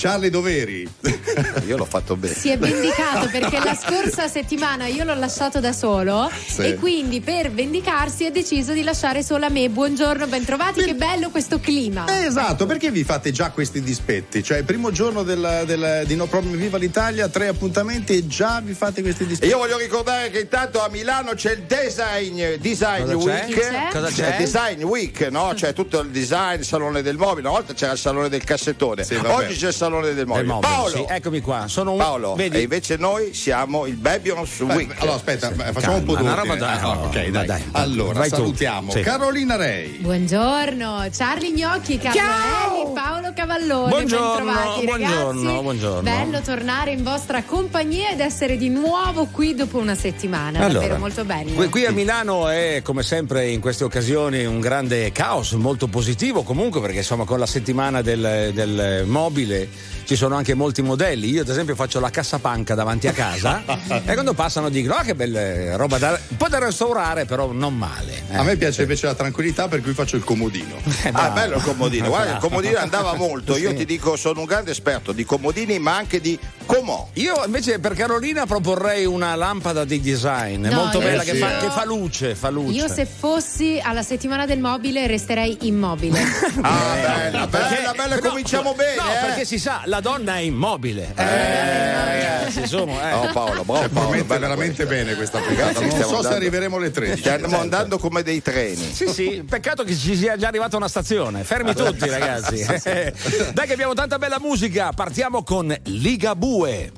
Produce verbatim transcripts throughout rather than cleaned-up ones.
Charlie, dov'eri? Io l'ho fatto bene. Si è vendicato perché la scorsa settimana io l'ho lasciato da solo, sì. E quindi per vendicarsi ha deciso di lasciare solo a me. Buongiorno, bentrovati, sì. Che bello questo clima. Eh, esatto, perché vi fate già questi dispetti? Cioè il primo giorno del, del, di No Problem Viva l'Italia, tre appuntamenti e già vi fate questi dispetti. Io voglio ricordare che intanto a Milano c'è il Design Design Cosa Week. c'è? Cosa c'è? Design Week, no? C'è tutto il design, il salone del mobile. Una volta c'era il salone del cassettone, sì, oggi c'è il salone del mobile. mobile Paolo, sì, eccomi qua. Sono un... Paolo, Vedi? e invece noi siamo il Babylon's Week. Allora aspetta, sì, facciamo calma, un po' una d'ordine. roba da... Ah, no, ok, dai. dai. Allora, vai salutiamo sì. Carolina Rei. Buongiorno, Charlie Gnocchi, Carlo, Paolo Cavallone. Buongiorno, bentrovati, buongiorno, ragazzi. buongiorno. Bello tornare in vostra compagnia ed essere di nuovo qui dopo una settimana. Allora, davvero molto bello. Qui, qui a Milano è come sempre in queste occasioni un grande caos, molto positivo comunque, perché insomma con la settimana del, del mobile ci sono anche molti modelli. Io ad esempio faccio la cassapanca davanti a casa e quando passano dicono ah, che bella roba da, un po' da restaurare, però non male. Eh. A me piace invece la tranquillità, per cui faccio il comodino. Eh, ah, bello il comodino. Guarda, il comodino andava molto. Io sì. ti dico, sono un grande esperto di comodini, ma anche di comò. Io invece per Carolina proporrei una lampada di design, no, molto bella, sì. che, fa, che fa luce, fa luce. Io se fossi alla settimana del mobile resterei immobile. Ah, bella, perché, bella, bella, no, cominciamo bene. No, eh. perché si sa, la donna è immobile. Eh, eh ragazzi, insomma, eh. Oh Paolo, bravo, Cioè, Paolo, promette veramente questa. bene questa puntata. Non so andando, se arriveremo alle tredici. Stiamo andando come dei treni. Sì, sì, peccato che ci sia già arrivata una stazione. Fermi tutti, ragazzi. Dai che abbiamo tanta bella musica. Partiamo con Ligabue.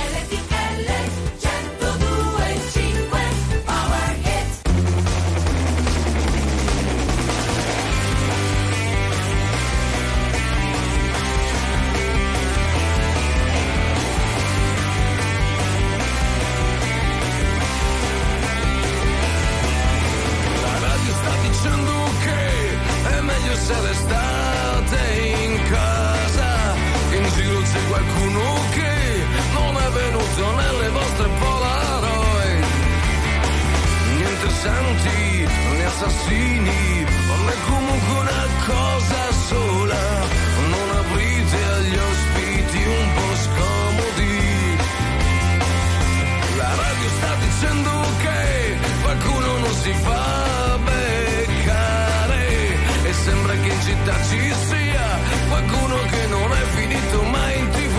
Se restate in casa, in giro c'è qualcuno che non è venuto nelle vostre Polaroid. Niente santi né assassini, non è comunque una cosa sola. Non aprite agli ospiti un po' scomodi. La radio sta dicendo che qualcuno non si fa beccare. E sembra che in città ci sia qualcuno che non è finito mai in tv.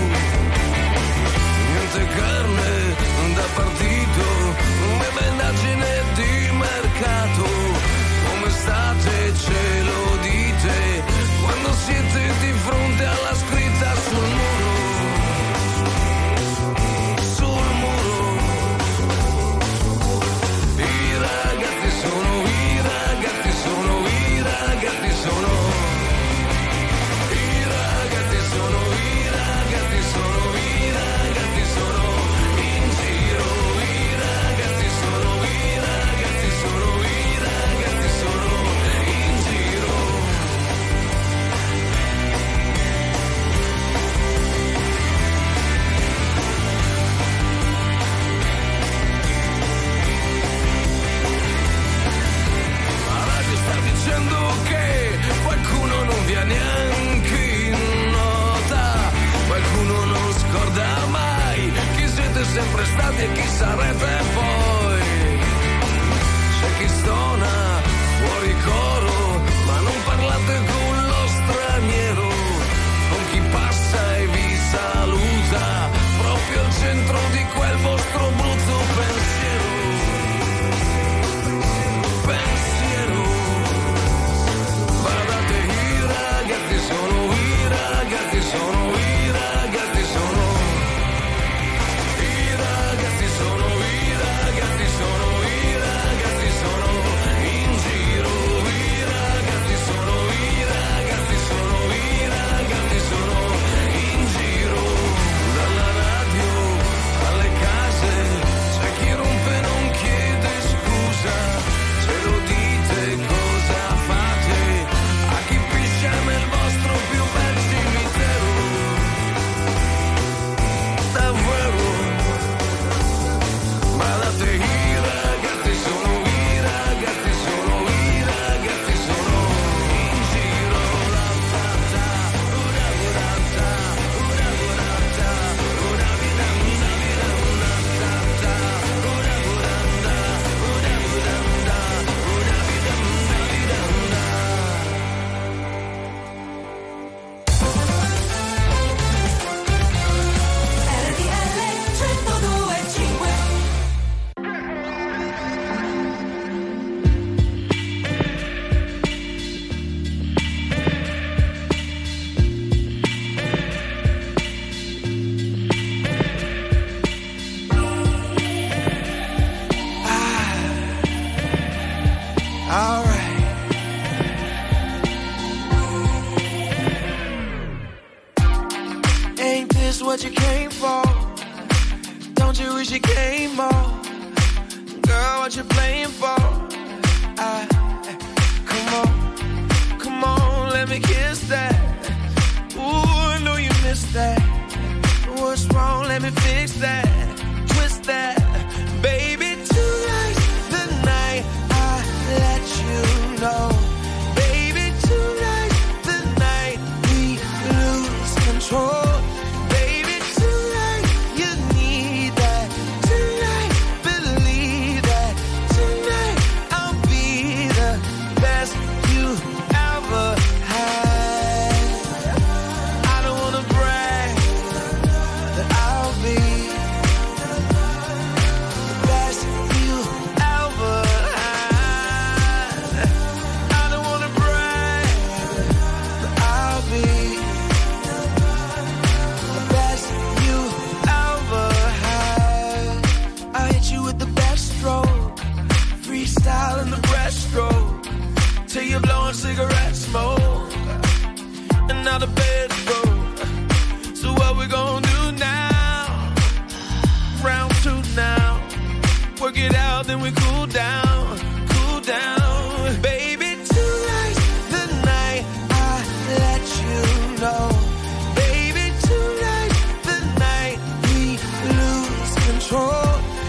Niente carne da partito, né bendagine di mercato. Come state ce lo dite quando siete di fronte alla scritta sul muro. Sul muro. I ragazzi sono, i ragazzi sono, i ragazzi sono, i ragazzi sono, i ragazzi sono, i ragazzi sono in giro, i ragazzi sono, i ragazzi sono, i ragazzi sono in giro. La radio sta dicendo che qualcuno non viene neanche in nota, qualcuno non scorda mai chi siete sempre stati e chi sarete poi. C'è chi stona fuori coro, ma non parlate con lo straniero, con chi passa e vi saluta proprio al centro di quel vostro brutto pensiero. Pensiero. Guardate, i ragazzi sono, i ragazzi sono, i ragazzi sono, i ragazzi sono, i ragazzi sono, i ragazzi sono in giro, i what you're playing for. I, come on, come on, let me kiss that. Ooh, I know you missed that. What's wrong? Let me fix that. Twist that, baby. Tonight's the night I let you know. Baby, tonight's the night we lose control. Till you're blowing cigarette smoke, and now the bed's broke. So what we gonna do now? Round two now. Work it out, then we cool down, cool down. Baby, tonight's the night I let you know. Baby, tonight's the night we lose control.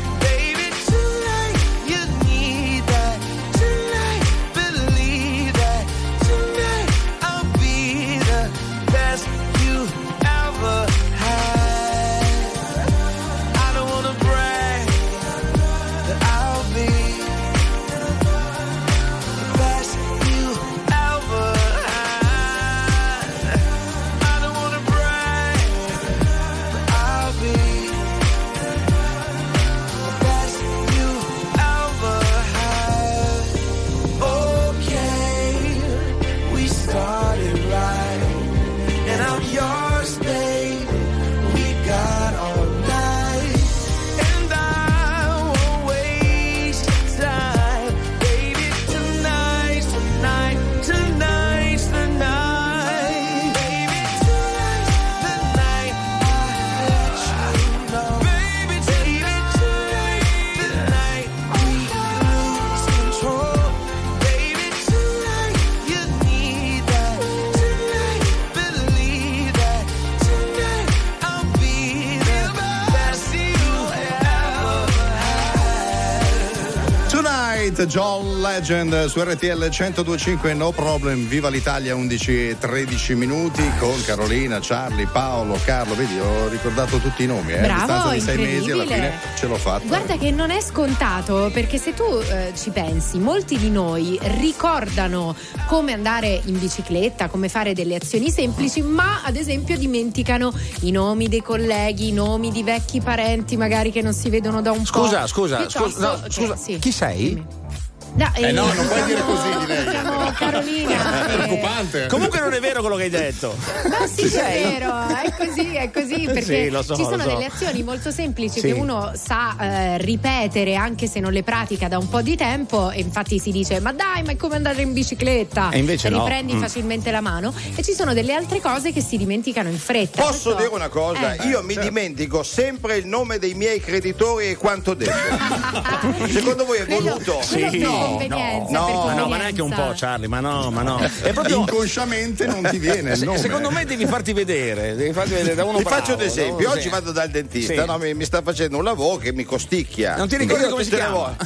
John Legend su R T L centodue e cinque. No Problem, viva l'Italia. Undici e tredici minuti con Carolina, Charlie, Paolo, Carlo. Vedi, ho ricordato tutti i nomi, eh. Bravo, a distanza di sei mesi alla fine ce l'ho fatta. Guarda che non è scontato, perché se tu eh, ci pensi, molti di noi ricordano come andare in bicicletta, come fare delle azioni semplici, ma ad esempio dimenticano i nomi dei colleghi, i nomi di vecchi parenti magari che non si vedono da un scusa, po'. Scusa, Piuttosto, scusa, no, scusa, sì, chi sei? Dimmi. No, eh, eh, no, non puoi dire così di lei. Siamo Carolina. È preoccupante. Comunque non è vero quello che hai detto. Ma sì, Ci è sei? vero, è così, è così, perché sì, lo so, ci sono lo so. delle azioni molto semplici sì. che uno sa eh, ripetere anche se non le pratica da un po' di tempo, e infatti si dice ma dai, ma è come andare in bicicletta, e invece no. riprendi mm. facilmente la mano, e ci sono delle altre cose che si dimenticano in fretta. Posso Questo... dire una cosa? Eh. Io mi certo. dimentico sempre il nome dei miei creditori e quanto devo. Secondo voi è voluto? Quello Sì, per no, convenienza, no, per no, convenienza. No, ma neanche un po', Charlie, ma no, ma no. È proprio inconsciamente non ti viene il nome. Secondo me devi farti vedere, devi farti vedere da uno Vi bravo, faccio un esempio, uno- oggi vado dal dentista, Sì. no, mi, mi sta facendo un lavoro che mi costicchia. Non ti ricordi Io come si tutte le chiama? volte-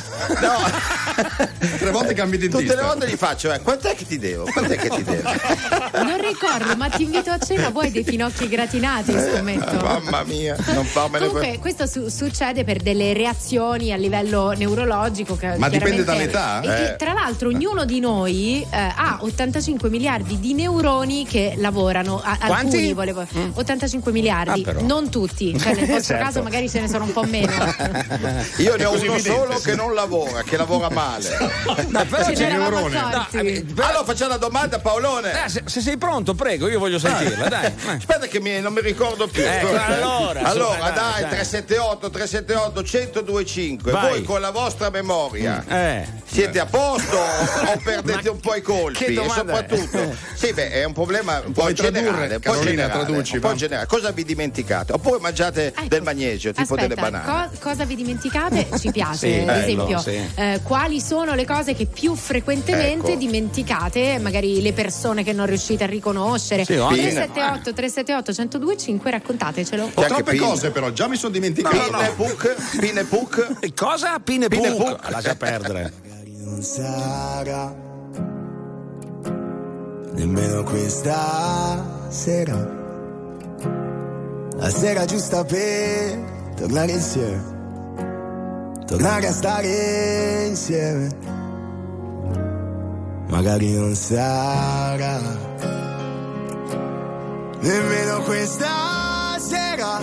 No. Tre volte cambi dentista. Tutte le volte gli faccio, eh, quant'è che ti devo? Quant'è che ti devo? Non ricordo, ma ti invito a cena, vuoi dei finocchi gratinati, scommetto. Mamma mia, non farmene Comunque questo su- succede per delle reazioni a livello neurologico che Ma dipende chiaramente- dall'età? e, e Eh. tra l'altro ognuno di noi eh, ha ottantacinque miliardi di neuroni che lavorano, a- Quanti? alcuni volevo ottantacinque miliardi, Ah, però. non tutti, cioè nel vostro Certo. caso magari ce ne sono un po' meno. Io ne ho così uno evidente, solo sì. che non lavora, che lavora male. No, però Ce c'è- ne eravamo neurone. accorti. No, eh, però- Allora facciamo la domanda, Paolone. eh, se, se sei pronto, prego, io voglio sentirla, dai. Eh. Aspetta che mi- non mi ricordo più. Ecco, Aspetta. allora, allora insomma, dai, dai. tre sette otto tre sette otto uno zero due cinque. Vai. Voi con la vostra memoria Eh. siete a posto o perdete un po' i colpi? Che e soprattutto, sì, beh, è un problema un po' generale, un po' generale, traduci, un po' generale. Cosa vi dimenticate? Oppure mangiate ecco, del magnesio, tipo aspetta, delle banane? Co- cosa vi dimenticate? Ci piace, Sì, ad bello, esempio, sì. eh, quali sono le cose che più frequentemente Ecco. dimenticate, magari le persone che non riuscite a riconoscere? Sì, o anche- tre sette otto tre sette otto uno zero due cinque, raccontatecelo. Ho C'è anche troppe Pin. cose però, già mi sono dimenticato. Pin e Puc, Pin e Puc. E cosa? Pine Pine Puc. Puc. Lascia perdere. Non sarà nemmeno questa sera, la sera giusta per tornare insieme, tornare a stare insieme. Magari non sarà nemmeno questa sera,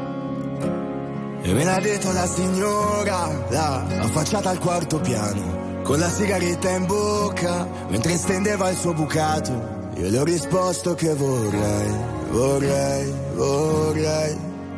e me l'ha detto la signora, là, affacciata al quarto piano, con la sigaretta in bocca, mentre stendeva il suo bucato. Io le ho risposto che vorrei, vorrei, vorrei,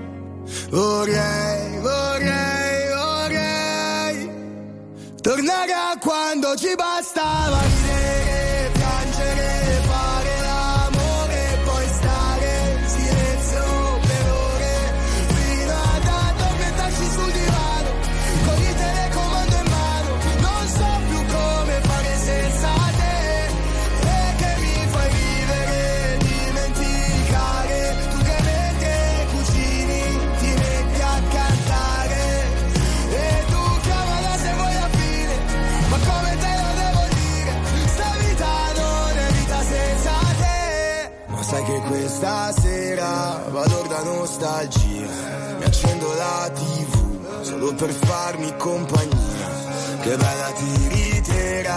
vorrei, vorrei, vorrei tornare a quando ci bastava ridere, piangere, fare l'amore e poi stare in silenzio per ore, fino ad addormentarci sul divano, con il telecomando in mano. Non so più come fare senza te, e che mi fai vivere, dimenticare, tu che mentre cucini ti metti a cantare, e tu chiamala se vuoi a fine, ma come te lo devo dire, sta vita non è vita senza te. Ma sai che questa sera vado da nostalgia, mi accendo la tivù solo per farmi compagnia, che bella tiritera,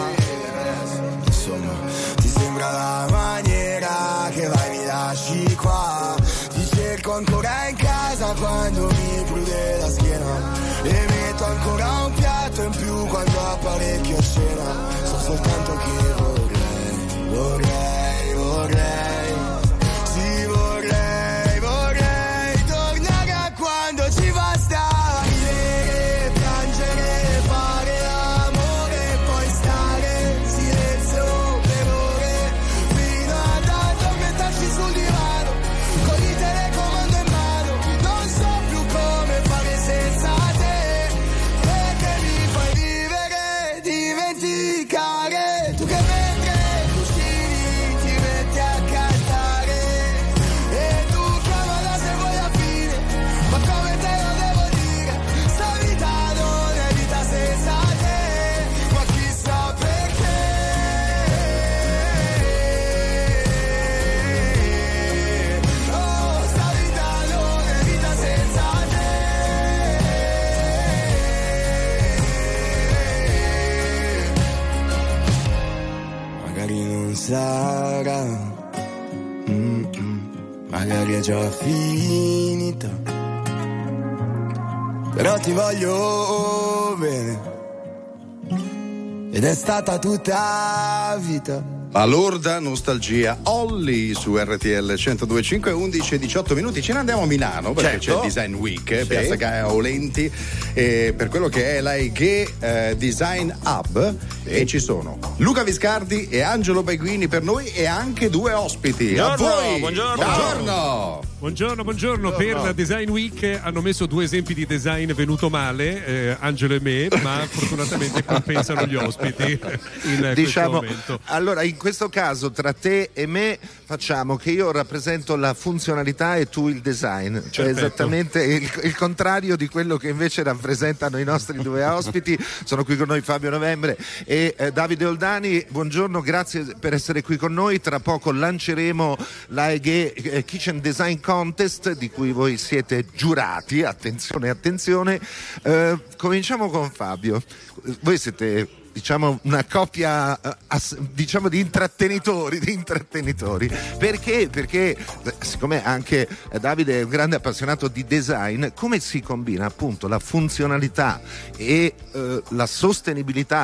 insomma ti sembra la maniera che vai mi lasci qua, ti cerco ancora in casa quando mi prude la schiena, e metto ancora un piatto in più quando apparecchio a cena. So soltanto che vorrei, vorrei, vorrei, sì vorrei, vorrei tornare a quando ci bastava ridere, piangere, fare l'amore e poi stare in silenzio per ore, fino ad addormentarci sul divano, con il telecomando in mano. Non so più come fare senza te, perché mi fai vivere, dimenticare, tu che mentre cucini ti metti a cantare, e tu chiamala se vuoi a fine, ma come te lo devo dire, sta vita non è vita senza te, ma chissà perché, oh sta vita non è vita senza te. Magari non sarà, mm-mm, magari è già finita, però ti voglio bene, ed è stata tutta vita. La lorda nostalgia, Olli su R T L centodue e cinque, undici e diciotto minuti. Ce ne andiamo a Milano perché Certo. c'è il Design Week, eh, Sì. Piazza Gaia Aulenti, eh, per quello che è l'A I G eh, Design Hub, e ci sono Luca Viscardi e Angelo Beguini per noi, e anche due ospiti. A Buongiorno, voi. buongiorno. Buongiorno. Buongiorno, buongiorno. Per Design Week hanno messo due esempi di design venuto male, eh, Angelo e me, ma fortunatamente compensano gli ospiti in Diciamo, questo momento. allora in questo caso tra te e me facciamo che io rappresento la funzionalità e tu il design, cioè Perfetto. esattamente il, il contrario di quello che invece rappresentano i nostri due ospiti. Sono qui con noi Fabio Novembre e eh, Davide Oldani. Buongiorno, grazie per essere qui con noi. Tra poco lanceremo l'A E G eh, Kitchen Design Contest, di cui voi siete giurati. Attenzione, attenzione. Eh, cominciamo con Fabio. Voi siete, diciamo, una coppia eh, ass- diciamo di intrattenitori, di intrattenitori. Perché? Perché eh, siccome anche eh, Davide è un grande appassionato di design, come si combina appunto la funzionalità e eh, la sostenibilità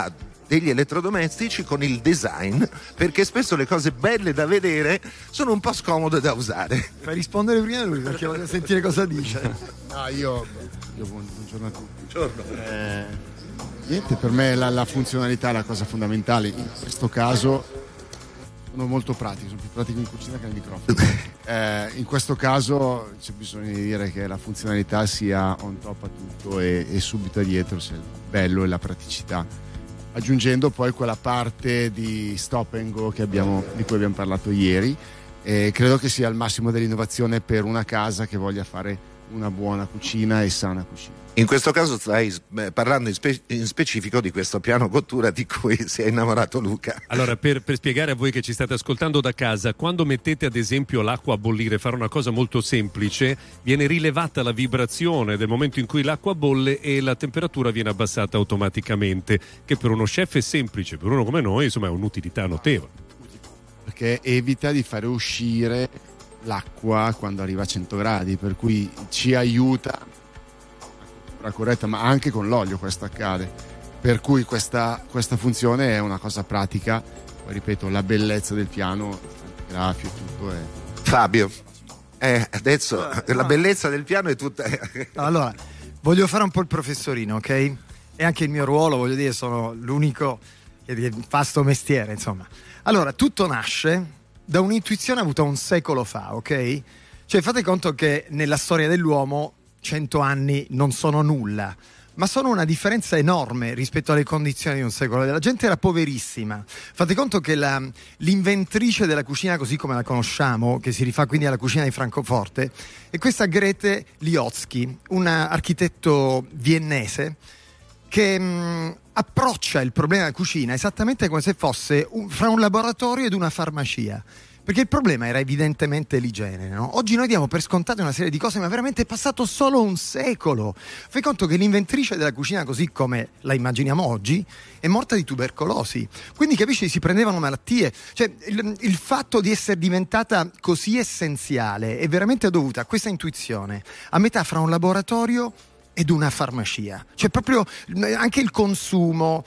degli elettrodomestici con il design, perché spesso le cose belle da vedere sono un po' scomode da usare. Fai rispondere prima lui perché voglio sentire cosa dice. No, io, io buongiorno a tutti. Buongiorno. Eh, niente, per me la, la funzionalità è la cosa fondamentale. In questo caso sono molto pratico, sono più pratico in cucina che nel microfono. Eh, in questo caso c'è bisogno di dire che la funzionalità sia on top a tutto e, e subito dietro sia il bello e la praticità, aggiungendo poi quella parte di stop and go che abbiamo, di cui abbiamo parlato ieri. E credo che sia il massimo dell'innovazione per una casa che voglia fare una buona cucina e sana cucina. In questo caso stai parlando in, spe- in specifico di questo piano cottura di cui si è innamorato Luca. Allora, per, per spiegare a voi che ci state ascoltando da casa, quando mettete ad esempio l'acqua a bollire, fare una cosa molto semplice, viene rilevata la vibrazione del momento in cui l'acqua bolle e la temperatura viene abbassata automaticamente, che per uno chef è semplice, per uno come noi insomma è un'utilità notevole. Perché evita di fare uscire l'acqua quando arriva a cento gradi, per cui ci aiuta la corretta, ma anche con l'olio questo accade, per cui questa, questa funzione è una cosa pratica. Poi ripeto, la bellezza del piano, grafio e tutto è... Fabio, eh, adesso allora, la bellezza del piano è tutta... Allora, voglio fare un po' il professorino, ok? E anche il mio ruolo, voglio dire, sono l'unico che fa sto mestiere, insomma. Allora, tutto nasce da un'intuizione avuta un secolo fa, ok? Cioè, fate conto che nella storia dell'uomo cento anni non sono nulla, ma sono una differenza enorme rispetto alle condizioni di un secolo. La gente era poverissima. Fate conto che la, l'inventrice della cucina così come la conosciamo, che si rifà quindi alla cucina di Francoforte, è questa Grete Liotzky, un architetto viennese che mh, approccia il problema della cucina esattamente come se fosse un, fra un laboratorio ed una farmacia. Perché il problema era evidentemente l'igiene, no? Oggi noi diamo per scontate una serie di cose, ma veramente è passato solo un secolo. Fai conto che l'inventrice della cucina, così come la immaginiamo oggi, è morta di tubercolosi. Quindi capisci, si prendevano malattie. Cioè, il, il fatto di essere diventata così essenziale è veramente dovuta a questa intuizione, a metà fra un laboratorio ed una farmacia. Cioè proprio anche il consumo,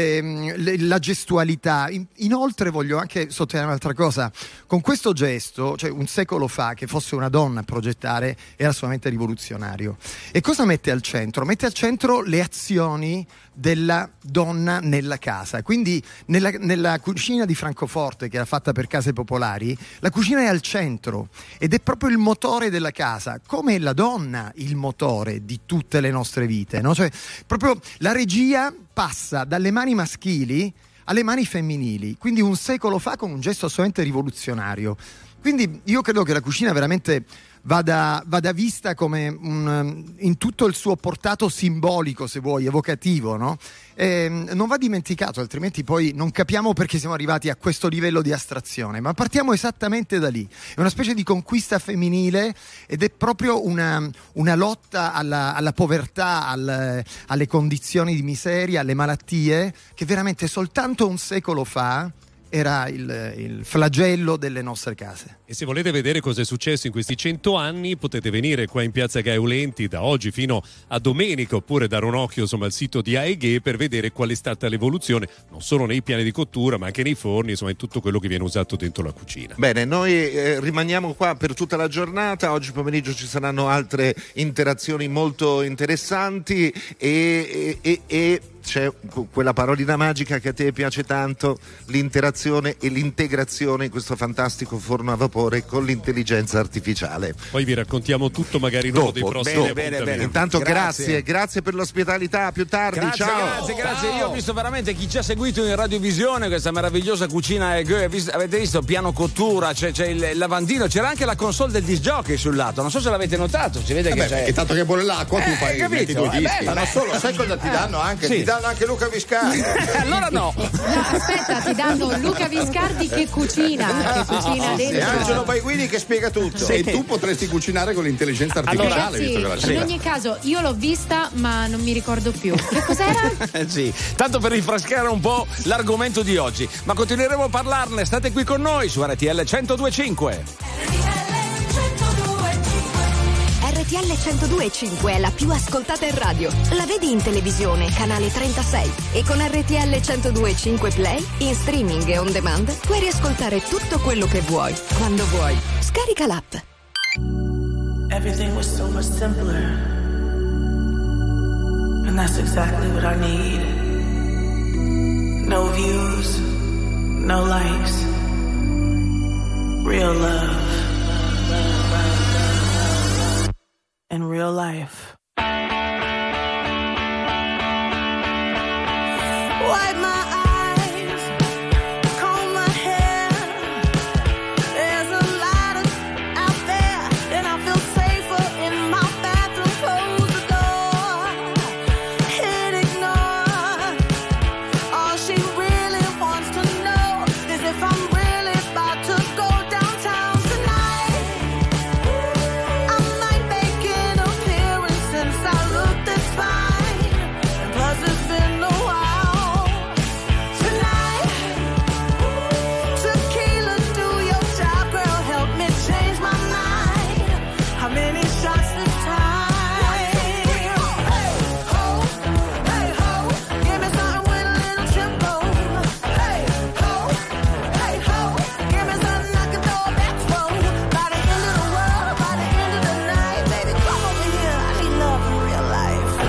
ehm, la gestualità. In, inoltre voglio anche sottolineare un'altra cosa: con questo gesto, cioè un secolo fa, che fosse una donna a progettare era assolutamente rivoluzionario. E cosa mette al centro? Mette al centro le azioni della donna nella casa. Quindi nella, nella cucina di Francoforte, che era fatta per case popolari, la cucina è al centro ed è proprio il motore della casa, come è la donna il motore di tutte le nostre vite, no? Cioè proprio la regia passa dalle mani maschili alle mani femminili, quindi un secolo fa, con un gesto assolutamente rivoluzionario. Quindi io credo che la cucina veramente vada, vada vista come un, in tutto il suo portato simbolico, se vuoi, evocativo, no? E non va dimenticato, altrimenti poi non capiamo perché siamo arrivati a questo livello di astrazione, ma partiamo esattamente da lì. È una specie di conquista femminile ed è proprio una, una lotta alla, alla povertà, al, alle condizioni di miseria, alle malattie, che veramente soltanto un secolo fa era il, il flagello delle nostre case. E se volete vedere cosa è successo in questi cento anni, potete venire qua in piazza Gaiolenti da oggi fino a domenica, oppure dare un occhio insomma al sito di Aeghe per vedere qual è stata l'evoluzione non solo nei piani di cottura ma anche nei forni, insomma in tutto quello che viene usato dentro la cucina. Bene, noi eh, rimaniamo qua per tutta la giornata. Oggi pomeriggio ci saranno altre interazioni molto interessanti e, e, e, e c'è quella parolina magica che a te piace tanto, l'interazione e l'integrazione in questo fantastico forno a vapore con l'intelligenza artificiale. Poi vi raccontiamo tutto magari dopo, dei prossimi bene, bene, bene. Intanto grazie. grazie, grazie per l'ospitalità, più tardi, grazie, ciao. Grazie, grazie. Ciao. Io ho visto veramente chi ci ha seguito in radiovisione, questa meravigliosa cucina Aeghe, avete visto piano cottura, c'è, c'è il lavandino, c'era anche la console del disc jockey sul lato, non so se l'avete notato, si vede eh che beh, c'è. E tanto che bolle l'acqua tu eh, fai capito? metti due eh, dischi. beh, ma non solo, sai cosa ti danno anche? Sì. Ti danno anche Luca Viscardi. Allora no. No, aspetta, ti danno Luca Viscardi che cucina, che cucina dentro. E Angelo Baiguini che spiega tutto. Sì. E tu potresti cucinare con l'intelligenza artificiale, Allora, visto che la sì, in ogni caso io l'ho vista ma non mi ricordo più. Che cos'era? Sì, tanto per rinfrescare un po' l'argomento di oggi, ma continueremo a parlarne, state qui con noi su R T L centodue e cinque. R R T L centodue e cinque è la più ascoltata in radio. La vedi in televisione, canale trentasei. E con R T L centodue e cinque Play, in streaming e on demand, puoi riascoltare tutto quello che vuoi, quando vuoi. Scarica l'app. Everything was so much simpler. And that's exactly what I need. No views, no likes. Real love. In real life. Wipe my eyes, comb my hair. There's a lot of out there, and I feel safer in my bathroom. Close the door, hit ignore. All she really wants to know is if I'm really about to go downtown tonight. I might make an appearance since I look this fine, and plus it's been a while. Tonight, tequila, do your job, girl, help me change my mind. How many shots this time? Hey ho, hey ho, give me something with a little tempo. Hey ho, hey ho, give me something I can throw back for. By the end of the world, by the end of the night, baby, come over here. I need love in real life. That,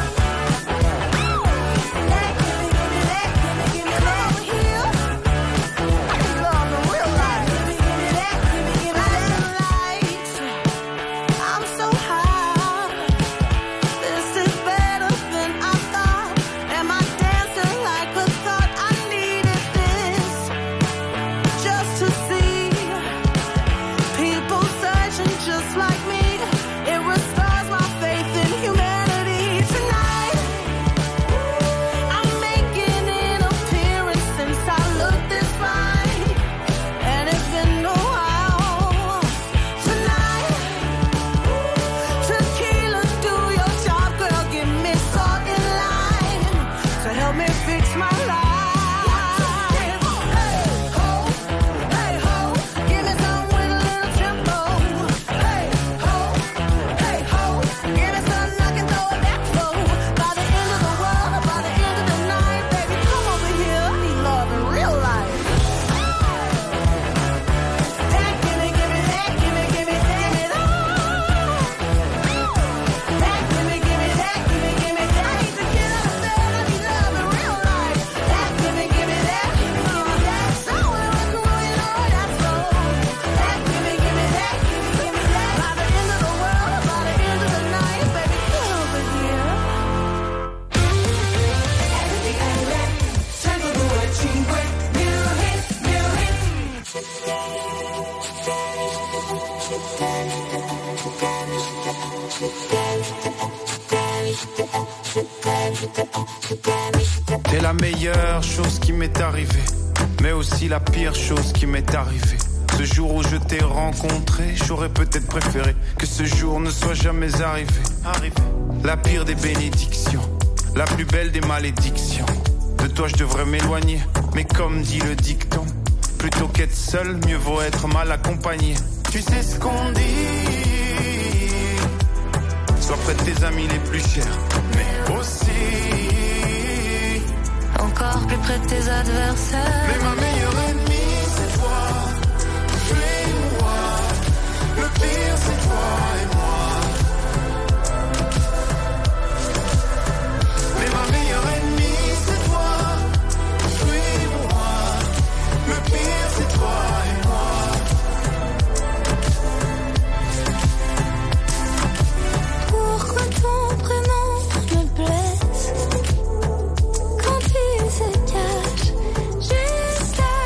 give me, give me that, give me, give me that over here. I need love in real life. Give me, give me that, give me, give me that lights. I'm so high. This is better than I thought. Am I dancing like a thought? I needed this just to see people searching just like me. It restores my faith in humanity. Tonight, I'm making an appearance since I look this fine, and it's been a while. Tonight, tequila, do your job, girl, give me salt and lime to help me fix my life. Hey ho, hey ho, give me something with a little tempo. Hey ho, hey ho, give me something I can throw it back for. By the end of the world, or by the end of the night, baby, come over here. I need love in real life. That, give me, give me that, give me, give me, give me that. That, give me, give me that, give me, give me that. I need to get upset. I need love in real life. That, give me, give me that, give me, give me that. So I wanna rock and roll, you know that's so. That, give me, give me that, give me, give me that. By the end of the world, or by the end of the night, baby, come over here. centodue e cinque, new hit, new T'es la meilleure chose qui m'est arrivée, mais aussi la pire chose qui m'est arrivée. Ce jour où je t'ai rencontré, j'aurais peut-être préféré que ce jour ne soit jamais arrivé. La pire des bénédictions, la plus belle des malédictions. De toi je devrais m'éloigner, mais comme dit le dicton, plutôt qu'être seul, mieux vaut être mal accompagné. Tu sais ce qu'on dit, sois près de tes amis les plus chers, mais aussi encore plus près de tes adversaires. Mais ma meilleure ennemie c'est toi, tu es moi. Le pire c'est toi et moi. Mais ma meilleure ennemie c'est toi, tu es moi. Le pire c'est toi et moi. Pourquoi ton prénom me blesse quand il se cache juste à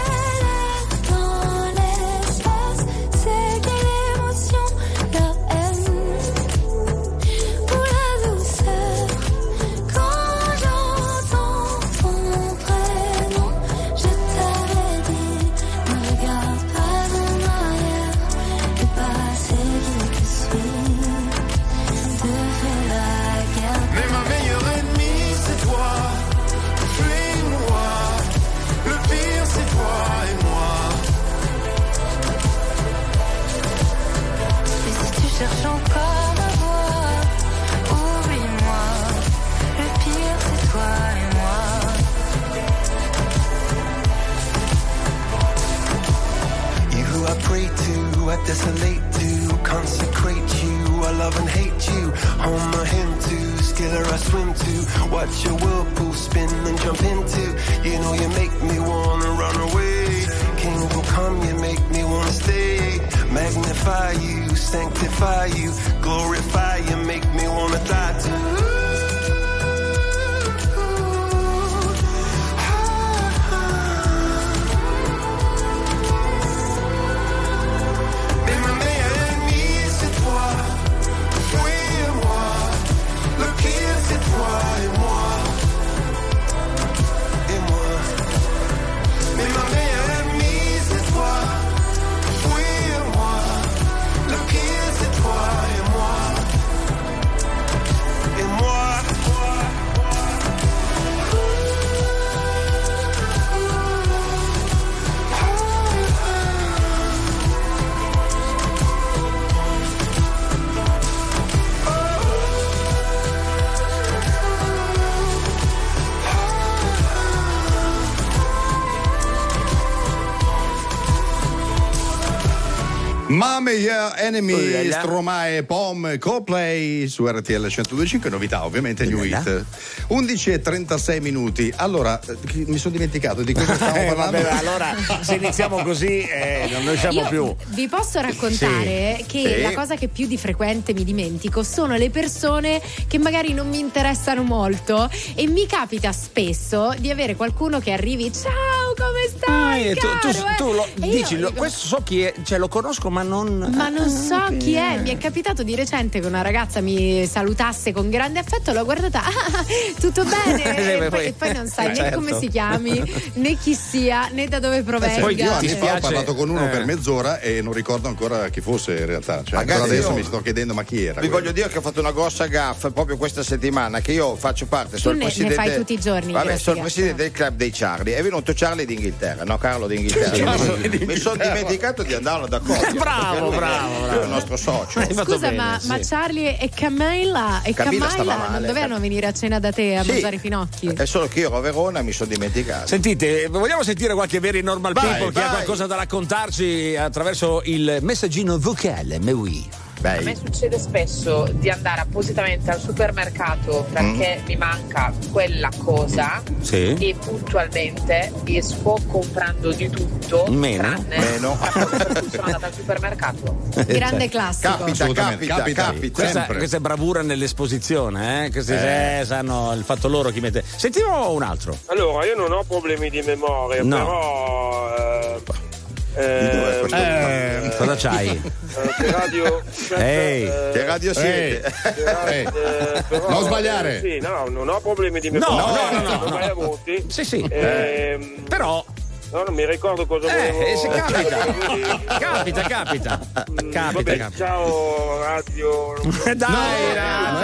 watch your whirlpool spin and jump into. You know you make me wanna run away. Kingdom come, you make me wanna stay. Magnify you, sanctify you, glorify you, make me wanna die too. Mame Yeah Enemy, Oh, là, là. Stromae, Pom, Coldplay su R T L centodue e cinque, novità ovviamente, new hit. undici e trentasei minuti. Allora, eh, mi sono dimenticato di cosa stavamo Eh, parlando. vabbè, allora se iniziamo così eh, non riusciamo Io più. vi posso raccontare Sì. che Sì. la cosa che più di frequente mi dimentico sono le persone che magari non mi interessano molto, e mi capita spesso di avere qualcuno che arrivi: ciao, come stai? Eh, tu, tu- caro, eh?" tu lo E io dici, lo- dico, questo so chi è, cioè lo conosco ma non. ma non so Ah, chi è. Mi è capitato di recente che una ragazza mi salutasse con grande affetto, l'ho guardata, ah, tutto bene, Sì, e, beh, poi, poi- e poi non sai né certo. come si chiami, né chi sia, né da dove provenga. Poi io anni Eh. fa ho parlato con uno Eh. per mezz'ora e non ricordo ancora chi fosse in realtà. Cioè, Ragazzi, ancora adesso io- mi sto chiedendo ma chi era. Vi quello. voglio dire che ho fatto una grossa gaffa proprio questa settimana, che io faccio parte, sono ne- il ne presidente. fai tutti i giorni, Vabbè, grossi sono il gaffe. presidente del club dei Charlie. È venuto Charlie d'Inghilterra, no? Carlo d'Inghilterra. Sì, Carlo mi mi sono dimenticato di andarlo ad accogliere. Bravo, perché lui bravo, è- bravo. lui è il nostro socio. Hai fatto Scusa, bene, ma, sì. ma Charlie e Camilla e Camilla stava Camilla non male, dovevano Cam- venire a cena da te a Sì. mangiare i finocchi? È solo che io ero a Verona e mi sono dimenticato. Sentite, vogliamo sentire qualche very normal Vai, people che vai. ha qualcosa da raccontarci attraverso il messaggino vocale? Me oui. A me succede spesso di andare appositamente al supermercato perché Mm. mi manca quella cosa Sì. e puntualmente esco comprando di tutto Meno. tranne Meno. la cosa per cui sono andata al supermercato. Grande classico. Capita, Assolutamente, capita, capita. capita. Questa, Sempre. questa è bravura nell'esposizione, eh? Questi Eh. eh, sanno il fatto loro chi mette. Sentiamo un altro. Allora, io non ho problemi di memoria, No. però. Eh, dov'è eh, questo? Eh, cosa c'hai? eh, che radio. Ehi. eh, Che radio siete? che radio- eh, però- Non sbagliare. Sì, no, non ho problemi di No, memoria. no, no, no, non no. mai avuti. Sì, sì. Ehm, Però. No, non mi ricordo cosa Eh, volevo. eh, se capita. volevo dire. Capita, capita. Mm, Capita, vabbè, capita. ciao radio. Dai,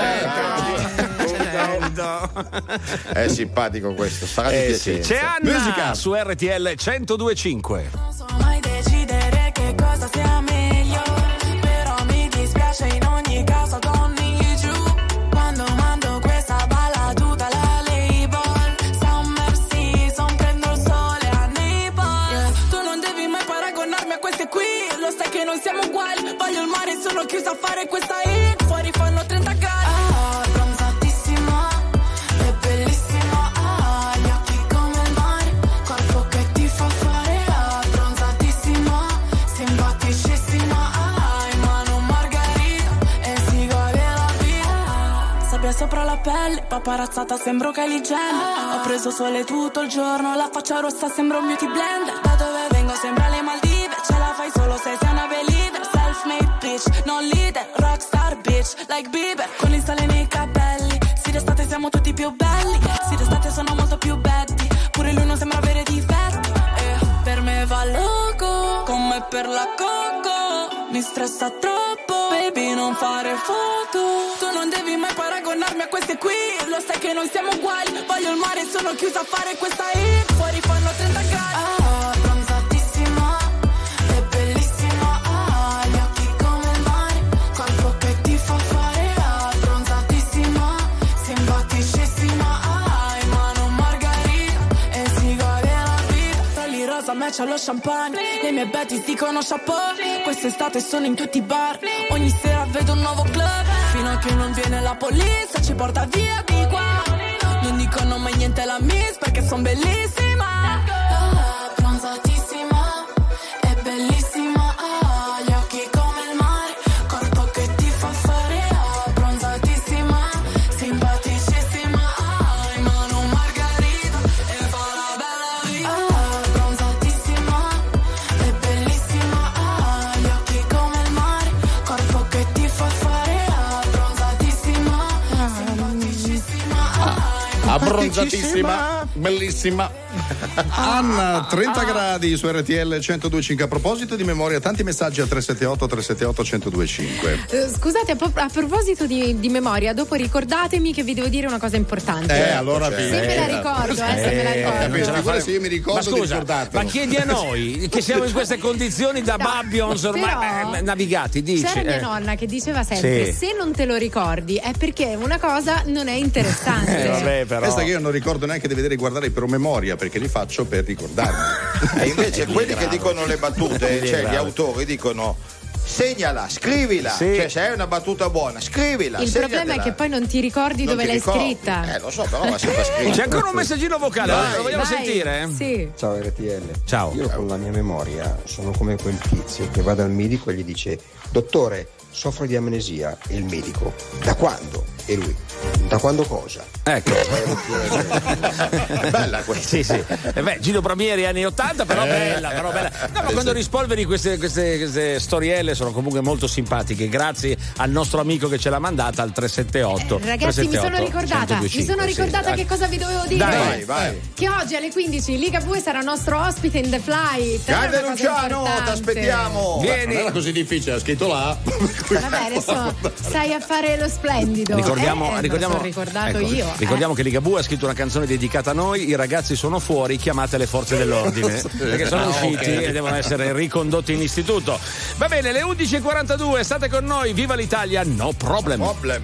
È simpatico questo, sarà di Eh, sì. piacenza. C'è Anna Musica. su R T L centodue e cinque. Non so mai decidere che cosa sia meglio, però mi dispiace in ogni caso con il giù. Quando mando questa ballatuta la label, summer season, prendo il sole a Naples. Yeah. Tu non devi mai paragonarmi a queste qui, lo sai che non siamo uguali. Voglio il mare, sono chiusa a fare questa hit, fuori fanno trenta gradi. Ah, bronzatissima, è bellissima, ah, gli occhi come il mare, corpo che ti fa fare, ah, bronzatissima, simpaticissima, ah, in mano margarita e si gode la vita. Sabbia sopra la pelle, paparazzata sembro Kylie Jenner. Ho preso sole tutto il giorno, la faccia rossa sembra un beauty blender. Da dove vengo sembra le Maldive, ce la fai solo se sei una believer. Self-made bitch, non leader, rockstar bitch, like Bieber. Con il sale nei capelli, sì d'estate siamo tutti più belli, sì d'estate sono molto più betty, pure lui non sembra avere difetti. Eh, per me va loco, come per la coco, mi stressa troppo, baby non fare foto. Tu non devi mai paragonarmi a queste qui, lo sai che non siamo uguali. Voglio il mare, sono chiusa a fare questa hit, fuori fanno trenta gradi. Ah, bronzatissima, è bellissima, ah, gli occhi come il mare, corpo che ti fa fare, ah, bronzatissima, simpaticissima, ah, in mano margarita e si gode la vita. Pelli rosa match allo champagne, le mie betties dicono chapeau. Quest'estate sono in tutti i bar, ogni sera vedo un nuovo club, fino a che non viene la polizia ci porta via di qua. Non son bellissima, ah, bronzatissima, è bellissima, ah, gli occhi come il mare, corpo che ti fa fare, ah, bronzatissima, simpaticissima, ah, in mano margarita e fa la bella vita, ah, bronzatissima, è bellissima, ah, gli occhi come il mare, corpo che ti fa fare, ah, bronzatissima, simpaticissima, ah, Abbronzatissima, bellissima. Anna, trenta gradi su R T L centodue e cinque. A proposito di memoria, tanti messaggi al tre sette otto tre sette otto uno zero due cinque. Eh, scusate, a, po- a proposito di, di memoria, dopo ricordatemi che vi devo dire una cosa importante. Eh, allora se me la ricordo, eh, se me la ricordo. Eh, fare... se io mi ricordo, ma scusa, ma chiedi a noi che siamo in queste condizioni da No, Babbions ormai però eh, navigati, dici. C'era mia eh. nonna che diceva sempre: Sì. se non te lo ricordi è perché una cosa non è interessante. Eh, vabbè, però. Questa che io non ricordo neanche di vedere e guardare per memoria, perché li faccio per ricordarmi. E invece quelli bravo. che dicono le battute, Lì è cioè gli bravo. autori dicono segnala, scrivila, Sì. cioè se hai una battuta buona, scrivila. Il segnatela. problema è che poi non ti ricordi Non dove ti l'hai ricordi. scritta. Eh, lo so, però va sempre scritto. C'è ancora un messaggino vocale, Dai, lo vogliamo Vai, sentire? Sì. Ciao R T L. Ciao. Io con la mia memoria sono come quel tizio che va dal medico e gli dice: dottore, soffro di amnesia. E il medico: da quando? E lui: da quando cosa? Ecco. Bella questa. Sì, sì. Eh beh, Gino Bramieri anni ottanta, però bella, però bella. No, ma quando rispolveri queste, queste, queste storielle sono comunque molto simpatiche. Grazie al nostro amico che ce l'ha mandata al tre sette otto. Eh, ragazzi, mi sono ricordata, mi sono ricordata che cosa vi dovevo dire. Dai, vai, vai. Che oggi alle quindici Liga Bue sarà nostro ospite in The Flight. Grande È una cosa Luciano, importante. ti aspettiamo. Vieni. Non era così difficile, ha scritto là. Vabbè, adesso stai a fare lo splendido. Ricordiamo, eh, ricordiamo, me lo sono ricordato ecco, io. ricordiamo eh. che Ligabue ha scritto una canzone dedicata a noi. I ragazzi sono fuori, chiamate le forze dell'ordine perché sono Ah, usciti ok. e devono essere ricondotti in istituto. Va bene, le undici e quarantadue, state con noi. Viva l'Italia, no problem. Problem.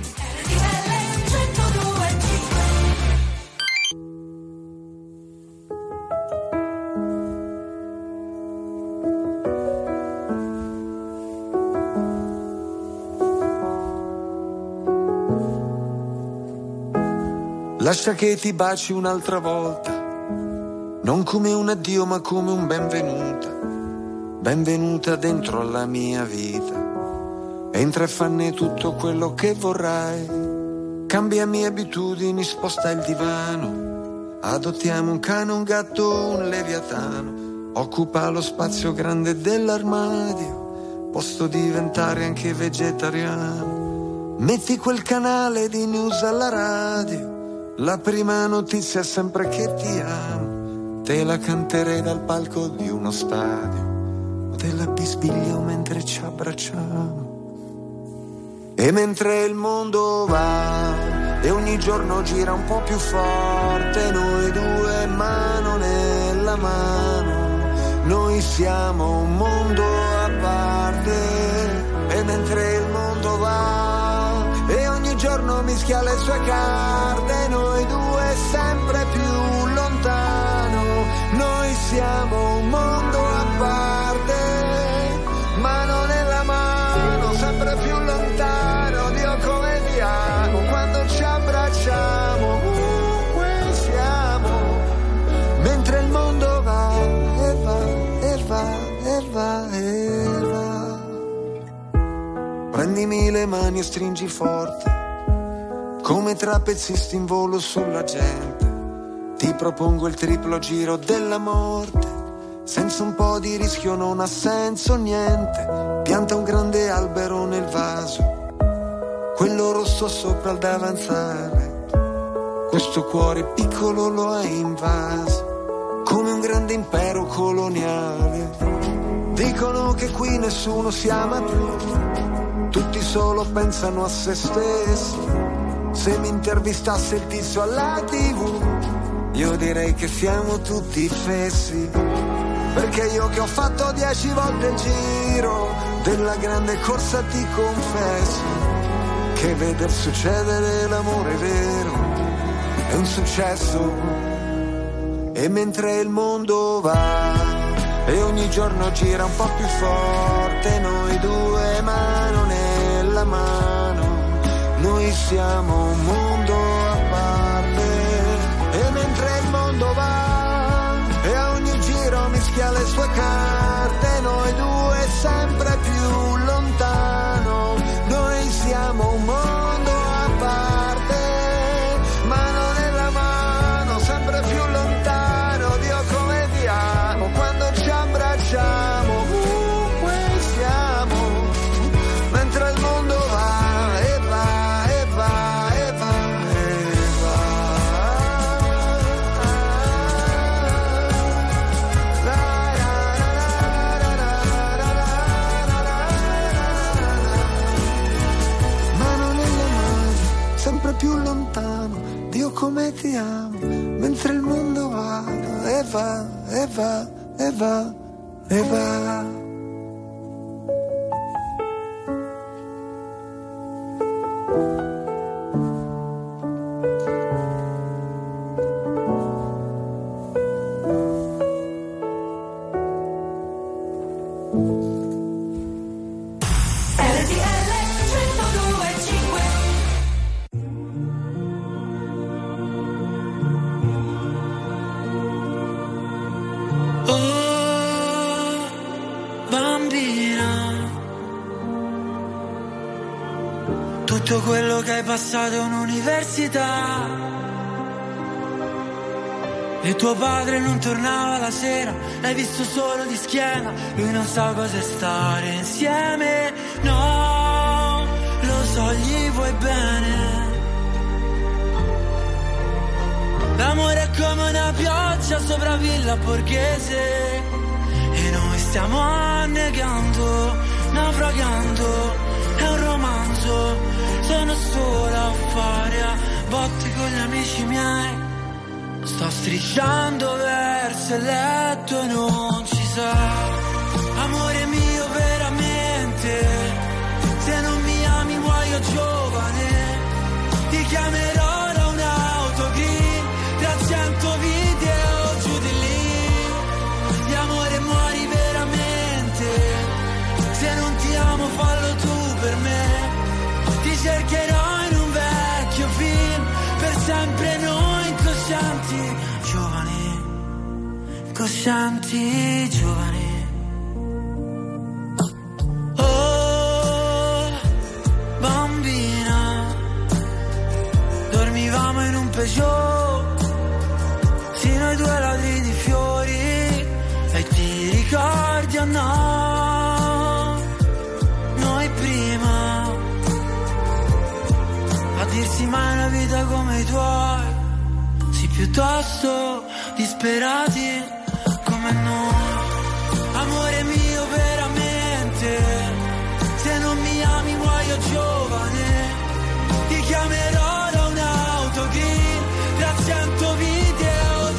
Lascia che ti baci un'altra volta, non come un addio ma come un benvenuta, benvenuta dentro alla mia vita. Entra e fanne tutto quello che vorrai, cambiami abitudini, sposta il divano, adottiamo un cane, un gatto, un leviatano, occupa lo spazio grande dell'armadio, posso diventare anche vegetariano, metti quel canale di news alla radio. La prima notizia è sempre che ti amo, te la canterei dal palco di uno stadio, o te la bisbiglio mentre ci abbracciamo. E mentre il mondo va, e ogni giorno gira un po' più forte, noi due mano nella mano, noi siamo un mondo a parte. E mentre il mondo va, e ogni giorno mischia le sue carte, noi due sempre più lontano, noi siamo un mondo a parte, mano nella mano, sempre più lontano, Dio come ti amo, quando ci abbracciamo, ovunque siamo, mentre il mondo va, e va, e va, e va, e va. Prendimi le mani e stringi forte, come trapezzisti in volo sulla gente. Ti propongo il triplo giro della morte, senza un po' di rischio non ha senso niente. Pianta un grande albero nel vaso, quello rosso sopra il davanzale, questo cuore piccolo lo hai invaso, come un grande impero coloniale. Dicono che qui nessuno si ama più, tutti solo pensano a se stessi. Se mi intervistasse il tizio alla tivù, io direi che siamo tutti fessi, perché io che ho fatto dieci volte il giro della grande corsa ti confesso che veder succedere l'amore vero è un successo. E mentre il mondo va e ogni giorno gira un po' più forte, noi due mano nella mano, noi siamo un mondo a parte. E mentre il mondo va due carte, noi due sempre più lontano, noi siamo un mondo a parte, mano nella mano, sempre più lontano, Dio come ti amo, quando ci abbracciamo, ovunque siamo, mentre il mondo va e va e va e va e va. Mano nella mano, sempre più lontano, Dio come ti amo, mentre il mondo va e va e va e va e va. Oh, bambina, tutto quello che hai passato è un'università e tuo padre non tornava la sera, l'hai visto solo di schiena, lui non sa cosa è stare insieme, no, lo so, gli vuoi bene. L'amore è come una pioggia sopra Villa Borghese e noi stiamo annegando, naufragando, è un romanzo, sono solo a fare a botte con gli amici miei, sto strisciando verso il letto e non ci sei, amore mio veramente, se non mi ami muoio giovane, ti chiamerò da un'autogrill, cento video giù di lì, di amore muori veramente, se non ti amo fallo tu per me, ti cercherò in un vecchio film, per sempre noi incoscienti, giovani, incoscienti, giovani. Oh, bambina, dormivamo in un Peugeot, noi due ladri di fiori e ti ricordi o no? Noi prima a dirsi mai una vita come i tuoi, sì piuttosto disperati come noi, amore mio veramente, se non mi ami muoio giovane, ti chiamerò da un'autogrill, tra cento video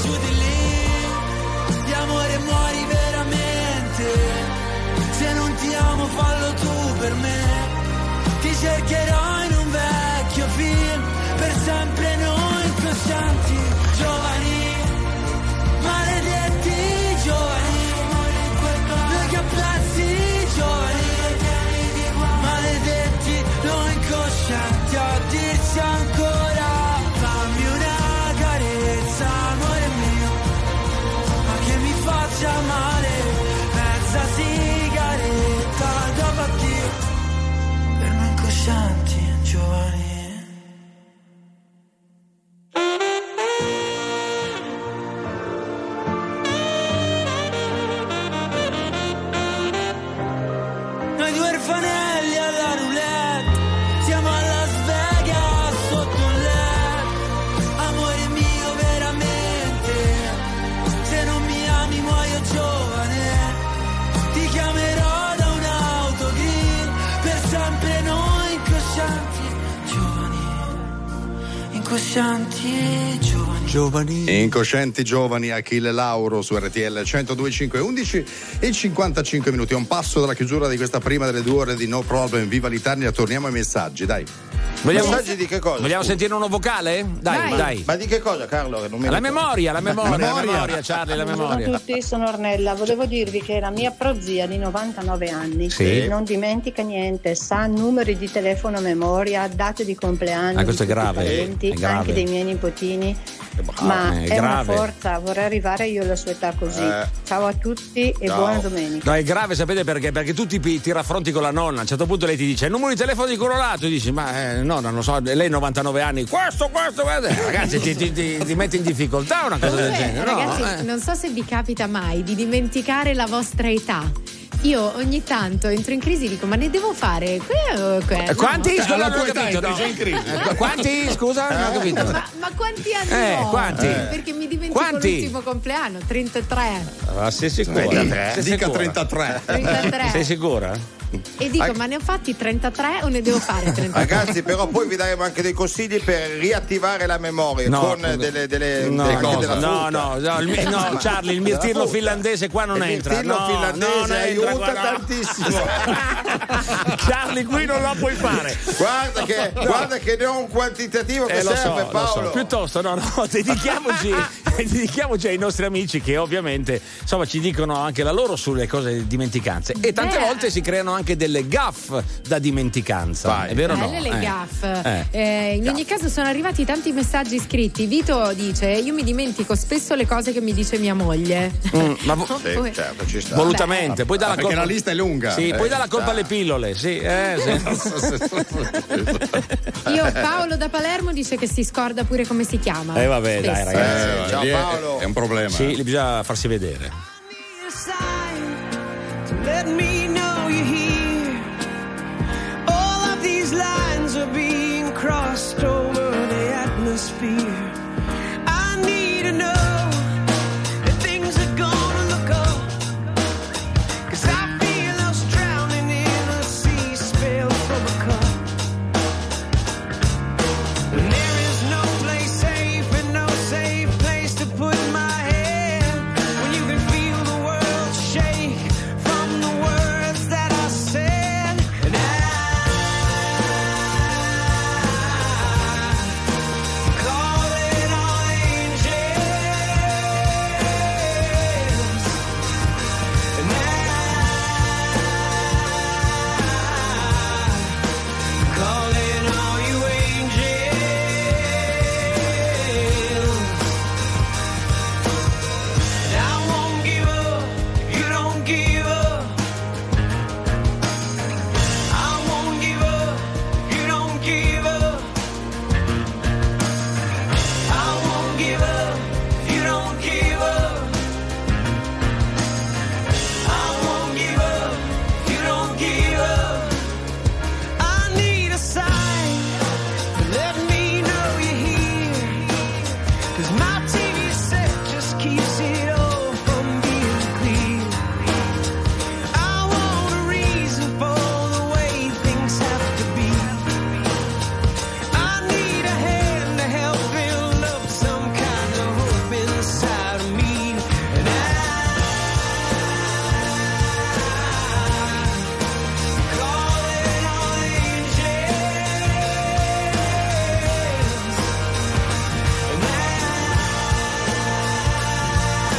amore muori veramente, se non ti amo fallo tu per me, ti cercherò in un vecchio film, per sempre noi incoscienti, giovani, maledetti giovani, due caprezzi giovani, maledetti noi incoscienti, a dirsi ancora, fammi una carezza, amore mio, faccia male, mezza sigaretta dopo addio, per noi incoscienti, giovani. Noi due orfanelli alla roulette, siamo a Las Vegas sotto un letto, amore mio veramente, se non mi ami muoio giovane, ti chiamerò da un'autogrill, per sempre noi incoscienti, giovani, incoscienti, giovani. Giovani. Incoscienti giovani, Achille Lauro su R T L centodue e cinque, undici e cinquantacinque minuti. A un passo dalla chiusura di questa prima delle due ore di No Problem, viva l'Italia, torniamo ai messaggi, dai. Vogliamo, Messaggi di che cosa? Vogliamo sentire uno vocale? Dai, dai. dai. Ma di che cosa, Carlo? Che non mi la ricordo. memoria, la memoria, la memoria, Charlie, la Buongiorno memoria. a tutti, sono Ornella. Volevo dirvi che la mia prozia di novantanove anni Sì. non dimentica niente, sa numeri di telefono a memoria, date di compleanno Ah, questo di è tutti i grave, parenti, è grave. anche dei miei nipotini. Ma è è, una grave. forza, vorrei arrivare io alla sua età così. Eh. Ciao a tutti e No. buona domenica. No, è grave, sapete perché? Perché tu ti, ti raffronti con la nonna. A un certo punto lei ti dice il numero di telefono di quello là. Tu dici, ma eh, no, non lo so, lei novantanove anni. Questo, questo, guarda. Ragazzi, ti, ti, ti, ti metti in difficoltà una cosa del Beh, genere. No, ragazzi, eh. non so se vi capita mai di dimenticare la vostra età. Io ogni tanto entro in crisi e dico, ma ne devo fare? Que- o que- Eh, quanti? no. Scusa, non ho capito. No. Eh, Quanti? Scusa, non ho capito. Ma, ma quanti anni Eh, ho? quanti? Perché mi dimentico Quanti? l'ultimo compleanno, trentatré. Ah, sei sicura? trentatré? Sei Dica sicura? trentatré. trentatré. Sei sicura? E dico, ma ne ho fatti trentatré o ne devo fare trentatré? Ragazzi, però poi vi daremo anche dei consigli per riattivare la memoria No, con no. delle, delle, No, delle no, della no, frutta. no, no, il mi- no, Ma- Charlie, il della mirtillo frutta. finlandese qua non il entra. mirtillo No, finlandese non entra, aiuta guarda. tantissimo. Charlie, qui non la puoi fare. Guarda che, guarda che ne ho un quantitativo che Eh, lo so, serve, lo so. Paolo. Piuttosto, no, no, dedichiamoci, dedichiamoci ai nostri amici che ovviamente insomma ci dicono anche la loro sulle cose dimenticanze. E tante Beh. volte si creano anche delle gaff da dimenticanza. Vai. È vero o no? Belle le Eh. gaff. Eh. Eh, in ogni caso sono arrivati tanti messaggi scritti. Vito dice: io mi dimentico spesso le cose che mi dice mia moglie. Mm, ma vo- Sì, Poi- certo, ci sta. volutamente, poi dà la perché colpa. la lista è lunga. Sì, Eh, poi dà la ci colpa sta. alle pillole. Sì, eh, sì. Io Paolo da Palermo dice che si scorda pure come si chiama. Eh vabbè, dai, Spesso. ragazzi. Eh, Ciao, lì è- Paolo. È un problema. Sì, bisogna farsi vedere. Let me know you're here. All of these lines are being crossed over the atmosphere. I need to know that things are gonna look up. 'Cause I feel us drowning in a sea spilled from a cup. And there is no place safe and no safe place to put my head when you can feel the world shake from the words that I said. And I call it all angels. And I call it all you angels. And I won't give up if you don't give up. I won't give up if you don't give up. I won't give up if you don't give up. I won't give up if you don't give up. I need a sign to let me know you're here. 'Cause my T V set just keeps it all from being clear. I want a reason for the way things have to be. I need a hand to help build up some kind of hope inside of me. And I call it all angels. And I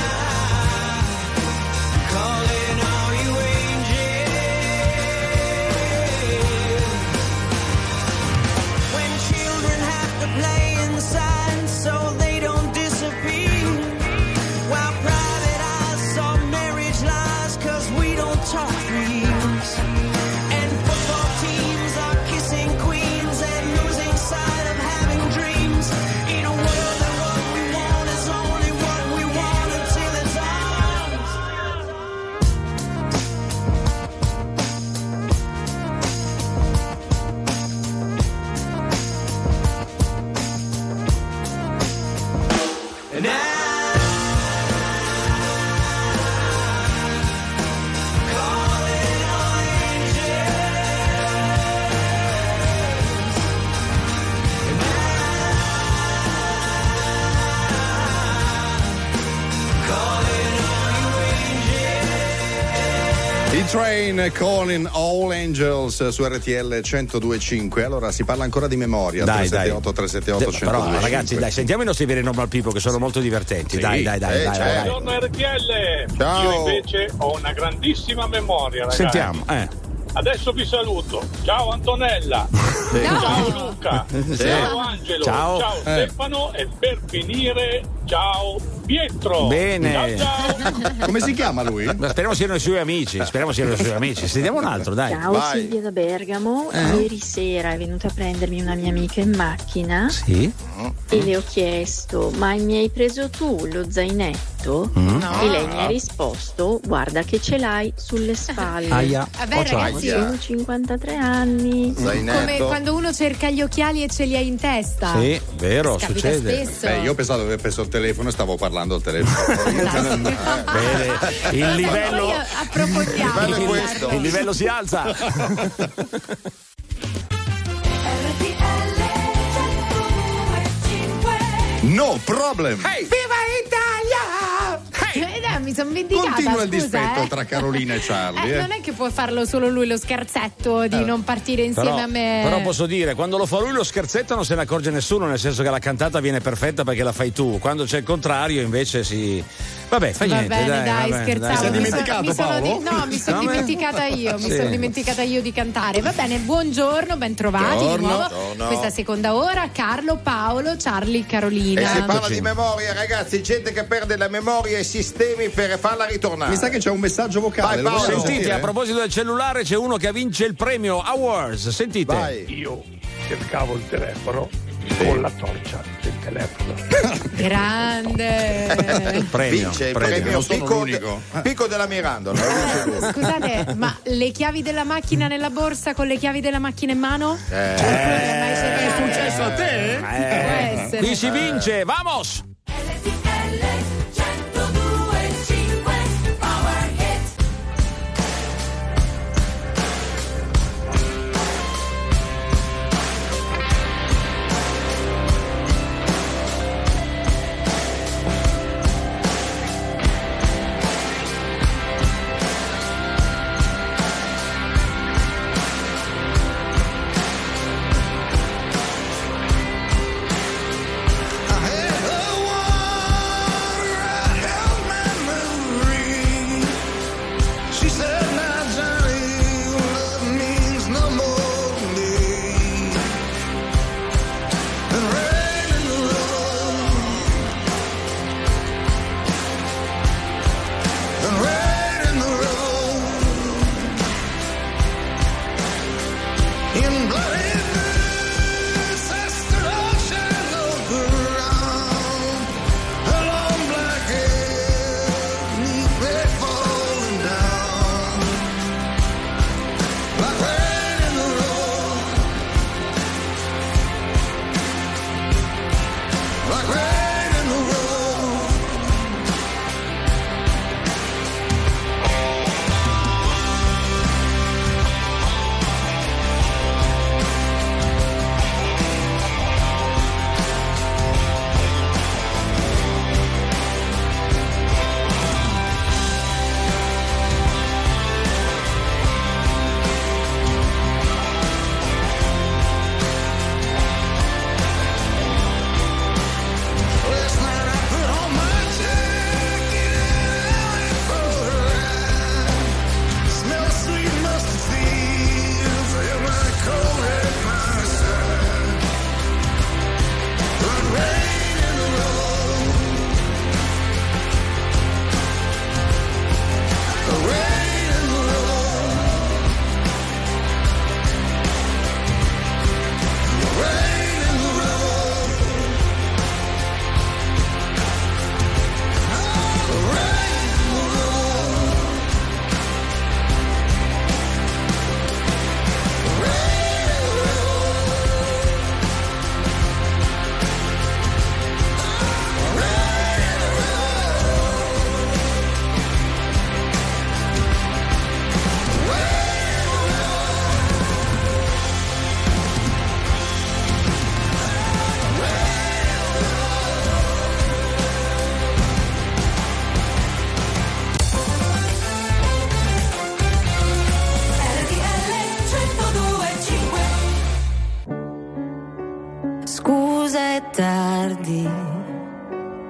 Train, Calling All Angels su R T L centodue e cinque. Allora si parla ancora di memoria. Dai, tre sette otto tre sette otto dai. Però ragazzi, dai, sentiamo i nostri veri normal people che sono molto divertenti. Sì. Dai, dai, dai, Eh, dai, certo. dai. Buongiorno R T L. Ciao. Io invece ho una grandissima memoria, ragazzi. Sentiamo, eh. Adesso vi saluto. Ciao Antonella. Ciao Luca. Sì. Ciao Angelo. Ciao. Ciao Eh. Stefano e per finire ciao Pietro. Bene. Ciao, ciao. Come si chiama lui? Speriamo siano i suoi amici. Speriamo siano i suoi amici. Sentiamo un altro, dai. Ciao, Vai. Silvia da Bergamo. Eh? Ieri sera è venuta a prendermi una mia amica in macchina Sì. e le ho chiesto: ma mi hai preso tu lo zainetto? Mm. No. E lei mi ha risposto: guarda che ce l'hai sulle spalle. Aia. Vabbè, ragazzi, Sono cinquantatré anni. come quando uno cerca gli occhiali e ce li ha in testa. Sì, vero, Capita succede. spesso. Beh, io pensavo di aver preso il telefono e stavo parlando al telefono. Bene, il livello, Poi approfondiamo. il, questo. il livello si alza. No problem. Viva Italia! Eh, dai, mi sono vendicata. Continua il scusa, dispetto eh. tra Carolina e Charlie. Eh, eh. non è che può farlo solo lui lo scherzetto di Eh. non partire insieme Però, a me. però posso dire, quando lo fa lui lo scherzetto non se ne accorge nessuno, nel senso che la cantata viene perfetta perché la fai tu. Quando c'è il contrario invece si... Vabbè, fa Va niente. bene, dai, dai, vabbè, scherzavo. dai. Mi sono- mi sono di- no, mi sono No, ma- dimenticata io, mi Sì. sono dimenticata io di cantare. Va bene, buongiorno, ben trovati di Buongiorno. nuovo. Buongiorno. Questa seconda ora, Carlo, Paolo, Charlie, Carolina. E si parla di memoria, ragazzi, gente che perde la memoria e i sistemi per farla ritornare. Mi sa che c'è un messaggio vocale. Vai, lo Paolo. vogliamo Sentite, sentire? a proposito del cellulare c'è uno che vince il premio Awards. Sentite. Io cercavo il telefono con la torcia del telefono. Grande. Premio, Vince il premio. premio Non sono Picco, l'unico. Picco della Mirandola. lo vince lui. Scusate, ma le chiavi della macchina nella borsa con le chiavi della macchina in mano? Eh. È successo a te? Può Eh, essere. qui si vince, vamos! I had a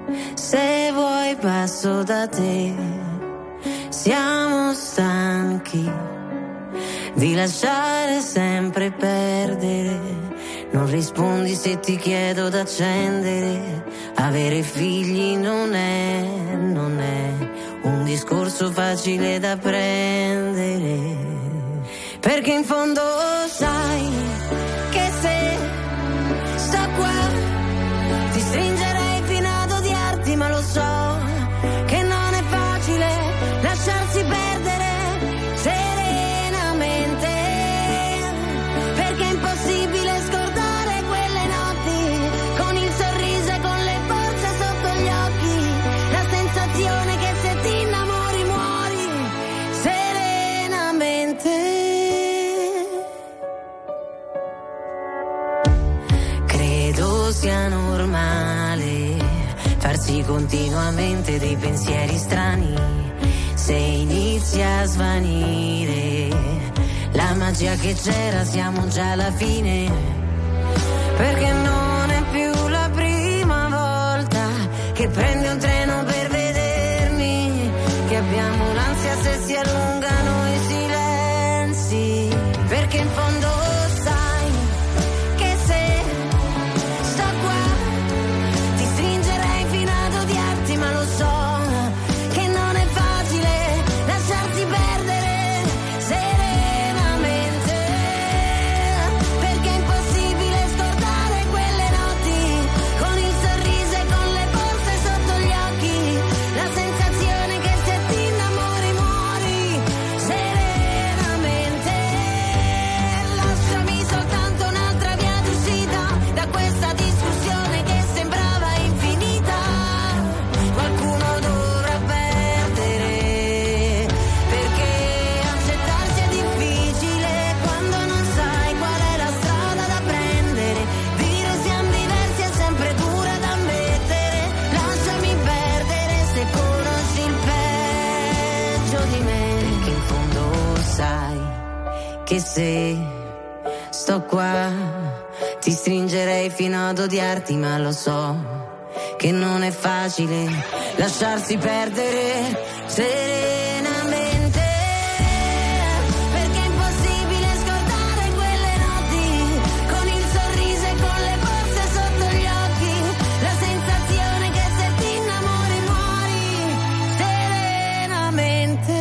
Se vuoi passo da te, siamo stanchi di lasciare sempre perdere. Non rispondi se ti chiedo d'accendere. Avere figli non è, non è un discorso facile da prendere. Perché in fondo sai che se sto qua ti stringerei fino ad odiarti, ma lo so che non è facile lasciarsi perdere serenamente, perché è impossibile scordare quelle notti con il sorriso e con le borse sotto gli occhi, la sensazione che se ti innamori muori serenamente. Credo sia normale farsi continuamente dei pensieri strani, se inizia a svanire la magia che c'era siamo già alla fine, perché non è più la prima volta che prendi un treno per vedermi, che abbiamo l'ansia se si allungano i silenzi, perché in fondo sai che se sto qua ti stringerei fino ad odiarti, ma lo so che non è facile lasciarsi perdere serenamente, perché è impossibile scordare quelle notti con il sorriso e con le borse sotto gli occhi, la sensazione che se ti innamori muori serenamente. Lasciami soltanto un'altra via d'uscita da questa discussione che sembrava infinita. Qualcuno dovrà perdere, perché accettarsi è difficile quando non sai qual è la strada da prendere. Dire siamo diversi è sempre dura da ammettere. Lasciami perdere se conosci il peggio di me, perché in fondo sai che se sto qua ti stringerei fino ad odiarti, ma lo so che non è facile lasciarsi perdere serenamente, perché è impossibile scordare quelle notti con il sorriso e con le borse sotto gli occhi, la sensazione che se ti innamori muori serenamente.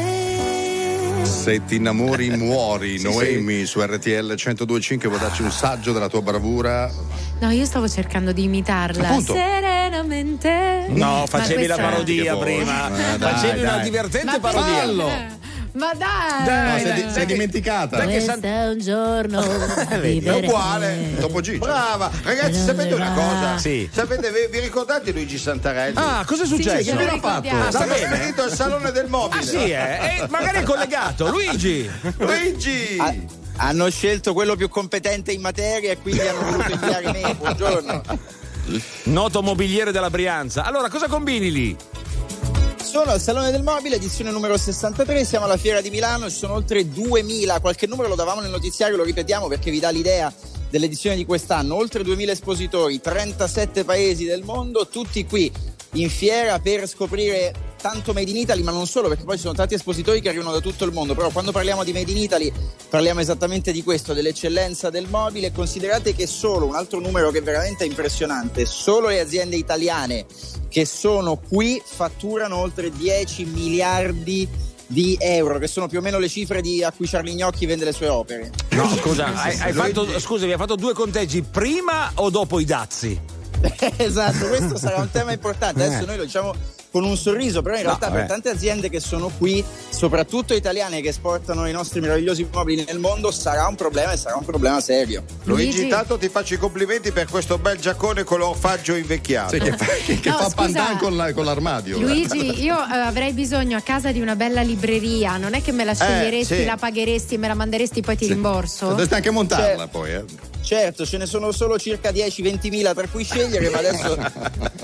Se ti innamori muori, Sì, Noemi su R T L centodue e cinque. Vuoi darci un saggio della tua bravura? No, io stavo cercando di imitarla. Appunto. Serenamente. No, Ma facevi la questa- parodia Che prima. voce. Dai, facevi dai. una divertente Ma parodia. fallo. Ma dai! Dai, No, sei, dai, sei dai, dimenticata. dai che Questo è un giorno È vivere uguale. Dopo Gigi. Brava. Ragazzi, sapete una cosa? Sì. Sapete, vi, vi ricordate Luigi Santarelli? Ah, cosa è successo? Sì, ce lo ricordiamo. Ah, sta Stava bene. spedito al salone del mobile. Ah sì, eh? E magari è collegato. Luigi! Luigi! Ah, hanno scelto quello più competente in materia e quindi hanno voluto inviare me. Buongiorno. Noto mobiliere della Brianza. Allora, cosa combini lì? Sono al Salone del Mobile, edizione numero sessantatré, siamo alla Fiera di Milano, ci sono oltre duemila, qualche numero lo davamo nel notiziario, lo ripetiamo perché vi dà l'idea dell'edizione di quest'anno, oltre duemila espositori, trentasette paesi del mondo, tutti qui in fiera per scoprire tanto Made in Italy, ma non solo, perché poi ci sono tanti espositori che arrivano da tutto il mondo, però quando parliamo di Made in Italy parliamo esattamente di questo, dell'eccellenza del mobile. Considerate che solo, un altro numero che è veramente impressionante, solo le aziende italiane che sono qui fatturano oltre dieci miliardi di euro, che sono più o meno le cifre di a cui Charlie Gnocchi vende le sue opere. No, scusa, hai, hai fatto, scusa, vi ha fatto due conteggi prima o dopo i dazi? Esatto, questo sarà un tema importante. Adesso Eh. noi lo diciamo con un sorriso, però in No, realtà per vabbè. tante aziende che sono qui, soprattutto italiane che esportano i nostri meravigliosi mobili nel mondo, sarà un problema e sarà un problema serio. Luigi, Luigi. intanto ti faccio i complimenti per questo bel giaccone color faggio invecchiato. Sì, che fa, che No, fa scusa. pandan con, la- con l'armadio. Luigi, io eh, avrei bisogno a casa di una bella libreria, non è che me la sceglieresti, sì. la pagheresti e me la manderesti poi ti rimborso? Dovresti anche montarla Cioè- poi, eh. Certo, ce ne sono solo circa dieci ventimila tra cui scegliere, ma adesso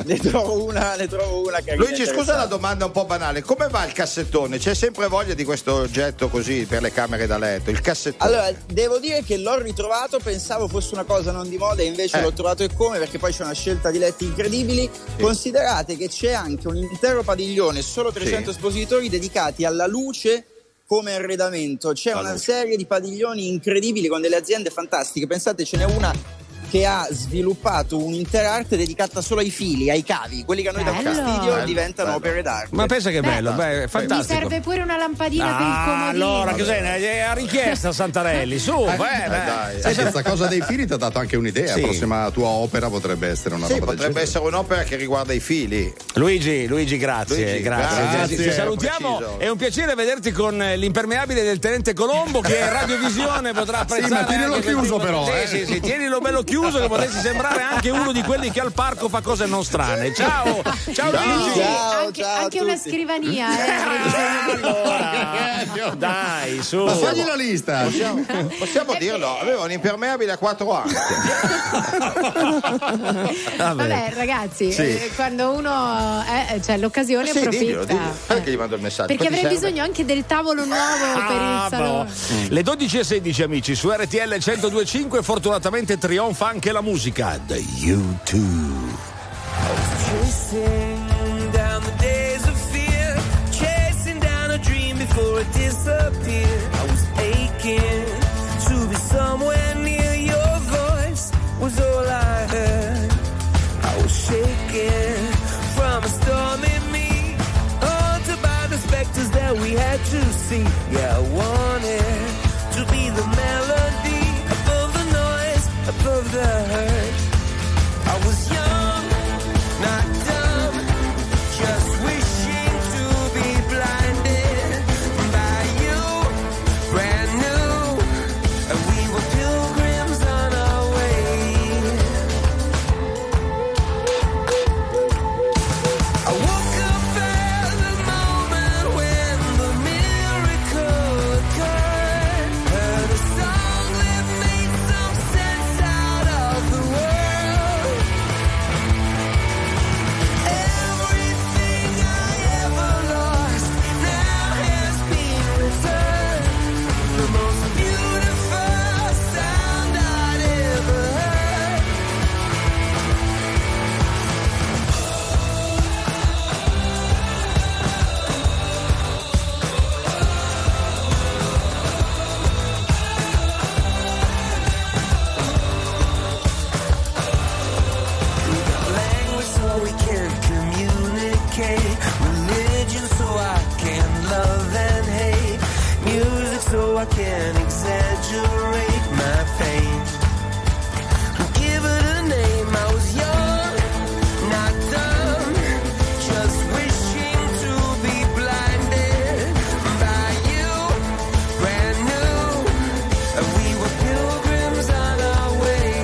ne trovo una, ne trovo una carina. Luigi, scusa la domanda un po' banale, come va il cassettone? C'è sempre voglia di questo oggetto così per le camere da letto, il cassettone? Allora, devo dire che l'ho ritrovato, pensavo fosse una cosa non di moda e invece Eh. l'ho trovato e come, perché poi c'è una scelta di letti incredibili. Considerate che c'è anche un intero padiglione, solo trecento Sì. espositori dedicati alla luce come arredamento. C'è La una luce. serie di padiglioni incredibili con delle aziende fantastiche. Pensate, ce n'è una che ha sviluppato un'intera arte dedicata solo ai fili, ai cavi. Quelli che a noi danno Bello. fastidio Bello, diventano bello. opere d'arte. Ma pensa che bello, Beh, beh, è Mi fantastico. serve pure una lampadina per il Ah, comodino. allora cos'è? È a richiesta Santarelli, su, Eh, beh, eh, beh. dai, eh, questa cosa dei fili ti ha dato anche un'idea. Sì. La prossima tua opera potrebbe essere una Sì, roba del potrebbe genere. essere un'opera che riguarda i fili. Luigi, Luigi, grazie, Luigi, grazie. grazie. Ti salutiamo, Preciso. è un piacere vederti con l'impermeabile del tenente Colombo che Radiovisione potrà apprezzare. Sì, ma tienilo anche quel chiuso tipo- però, Sì, eh. sì, sì, tienilo bello chiuso che potessi sembrare anche uno di quelli che al parco fa cose non strane. Ciao, ciao, Luigi. Ciao, anche ciao a anche una tutti. scrivania, eh, avrei bisogno di- Allora, dai, su. Ma fagli la lista. Possiamo, possiamo dirlo, aveva un impermeabile a quattro anche. Vabbè, ragazzi, Sì. eh, quando uno eh, c'è l'occasione Sì, diglielo, approfitta. diglielo. Perché gli mando il messaggio? Perché Poi ti avrei serve? bisogno anche del tavolo nuovo per Ah, il salone. boh. Le dodici e sedici amici su R T L centodue e cinque, fortunatamente trionfa anche la musica The U due. Chasing down the days of fear, chasing down a dream before it disappeared. I was aching to be somewhere near, your voice was all I heard. I was shaking from a storm in me, haunted by the specters that we had to see. Yeah, I wanted to be the melody above the noise, above the hurt. I was young, not dumb, just wishing to be blinded by you, brand new, and we were pilgrims on our way. I woke up at the moment when the miracle occurred, heard a song that made some sense out of the world. Everything I ever lost now has been returned. The most beautiful sound I'd ever heard. Language so we can communicate, religion so I can love and hate, music so I can exaggerate my pain. Give it a name, I was young, not dumb, just wishing to be blinded by you, brand new, and we were pilgrims on our way.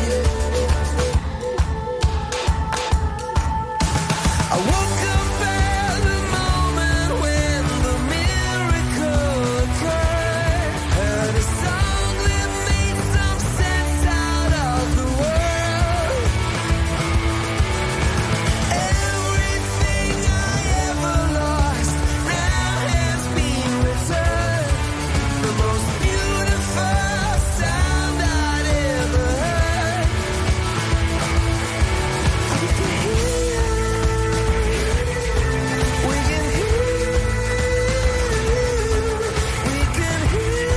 I woke up at the moment when the miracle occurred, heard a song that made some sense out of the world. Everything I ever lost now has been returned. The most beautiful sound I'd ever heard. We can hear, we can hear, we can hear.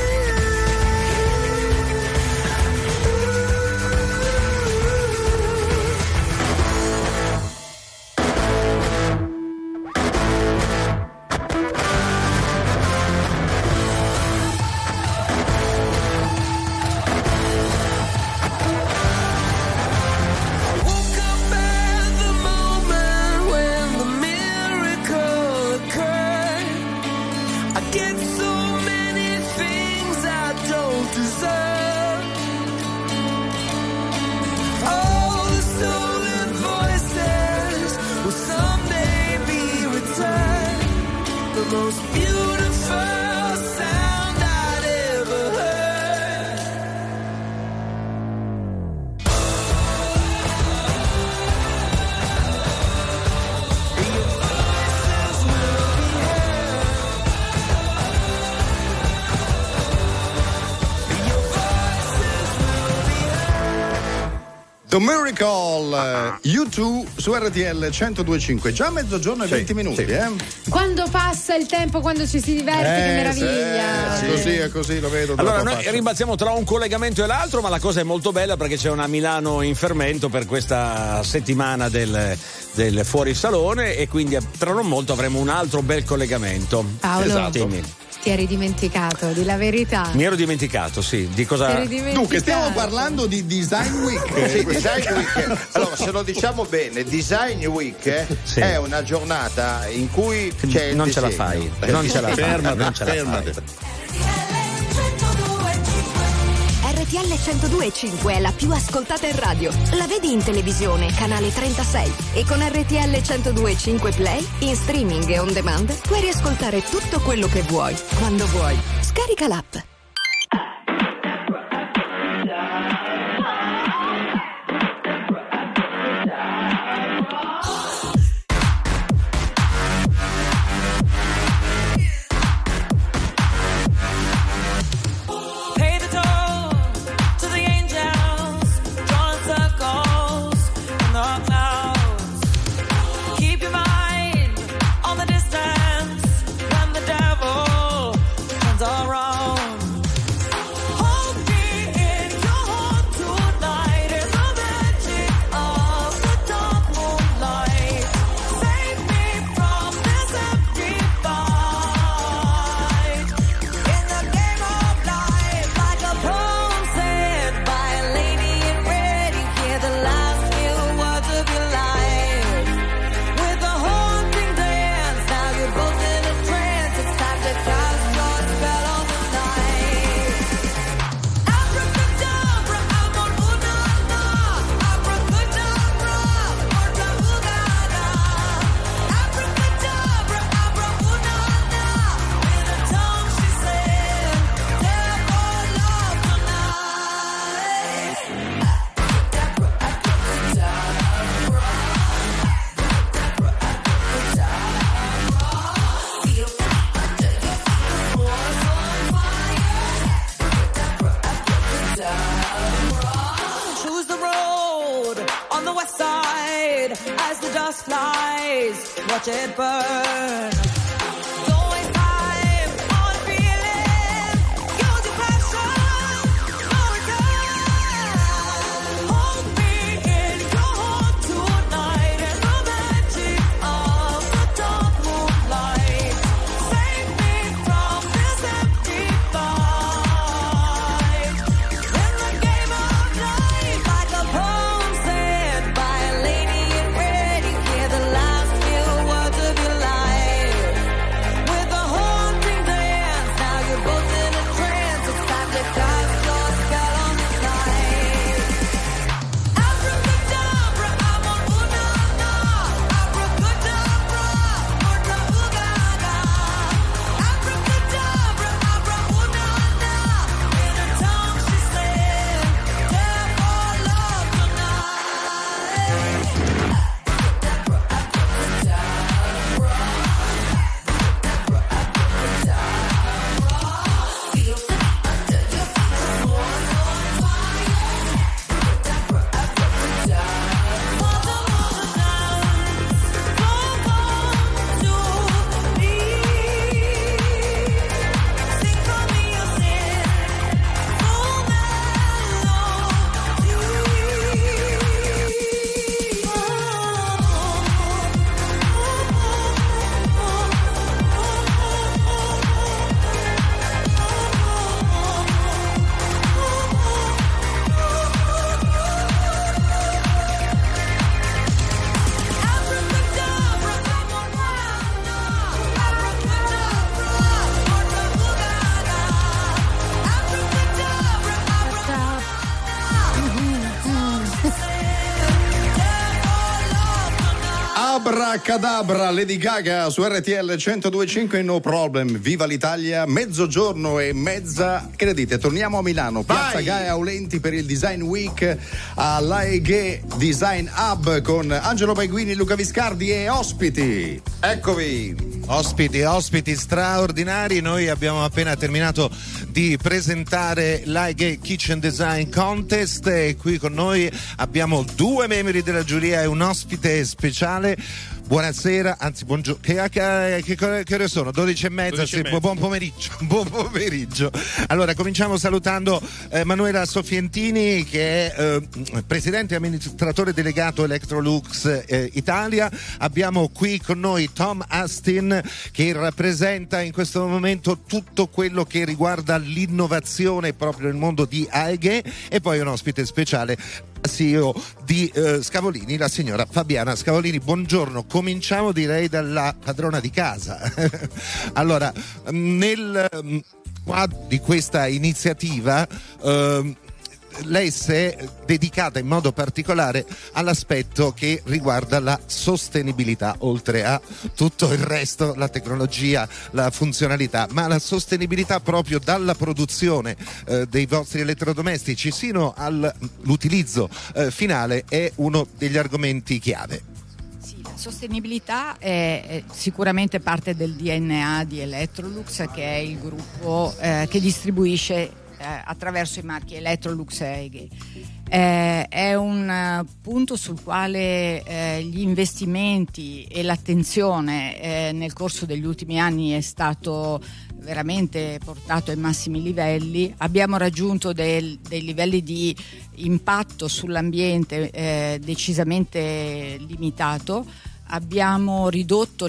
I woke up at the moment when the miracle occurred. I get so many things I don't deserve. All the stolen voices will someday be returned. The most beautiful sound I'd ever heard. The Miracle, U due su R T L centodue e cinque, già mezzogiorno e Sì, venti minuti, sì. eh? Quando passa il tempo, quando ci si diverte, Eh, che meraviglia. sì, così è così, lo vedo. Allora, troppo noi facile. rimbalziamo tra un collegamento e l'altro, ma la cosa è molto bella perché c'è una Milano in fermento per questa settimana del, del fuori salone e quindi tra non molto avremo un altro bel collegamento. Paolo. Esatto. Dimmi. Ti eri dimenticato, di la verità. Mi ero dimenticato, sì, di cosa. Ti eri dimenticato. Dunque, stiamo parlando di Design Week. Sì, Design Week. Allora, se lo diciamo bene, Design Week eh, Sì. è una giornata in cui c'è il Non ce la disegno. fai, non ce la fai, Fermate, non ce la fermate. fai. R T L centodue e cinque è la più ascoltata in radio. La vedi in televisione, canale trentasei. E con R T L centodue e cinque Play, in streaming e on demand, puoi riascoltare tutto quello che vuoi, quando vuoi. Scarica l'app. Pay the toll to the angels, drawing circles in the clouds. Keep your mind on the distance when the devil turns around. Hold me in your heart tonight in the magic of the dark moonlight. Save me from this empty fight. In the game of life, like a poem said by a lady in red, you hear the last few words of your life. With a haunting dance, now you're both in a trance. It's time to cast your spell on the night. Abracadabra, amor-una-na. Abracadabra, morta-bugada. Abracadabra, abra-una-na. With a tongue she said, therefore love tonight. Choose the road on the west side as the dust flies. Watch it burn. Don't waste time on feeling. Use your passion. No return. Hold me in your heart tonight in the magic of the dark moonlight. Save me from this empty fight. In the game of life, like a poem said by a lady in red, you hear the last few words of your life. Abracadabra, Lady Gaga su R T L centodue e cinque. No Problem, viva l'Italia, mezzogiorno e mezza. Che ne dite? Torniamo a Milano, Piazza Gaia Aulenti per il Design Week all'A E G Design Hub con Angelo Baiguini, Luca Viscardi e ospiti. Eccovi. Ospiti, ospiti straordinari. Noi abbiamo appena terminato di presentare l'A E G Kitchen Design Contest e qui con noi abbiamo due membri della giuria e un ospite speciale. Buonasera, anzi buongiorno, che, che, che, che ore sono? dodici e mezza, sì, buon pomeriggio, buon pomeriggio. Allora cominciamo salutando eh, Manuela Sofientini che è eh, presidente e amministratore delegato Electrolux eh, Italia. Abbiamo qui con noi Tom Astin che rappresenta in questo momento tutto quello che riguarda l'innovazione proprio nel mondo di A E G, e poi un ospite speciale, C E O di eh, Scavolini, la signora Fabiana Scavolini. Buongiorno, cominciamo direi dalla padrona di casa. Allora, nel quadro di questa iniziativa eh, lei si è dedicata in modo particolare all'aspetto che riguarda la sostenibilità, oltre a tutto il resto, la tecnologia, la funzionalità, ma la sostenibilità proprio dalla produzione eh, dei vostri elettrodomestici sino all'utilizzo eh, finale è uno degli argomenti chiave. Sostenibilità è, è sicuramente parte del D N A di Electrolux, che è il gruppo eh, che distribuisce eh, attraverso i marchi Electrolux e A E G. Eh, è un uh, punto sul quale eh, gli investimenti e l'attenzione eh, nel corso degli ultimi anni è stato veramente portato ai massimi livelli. Abbiamo raggiunto del, dei livelli di impatto sull'ambiente eh, decisamente limitato. Abbiamo ridotto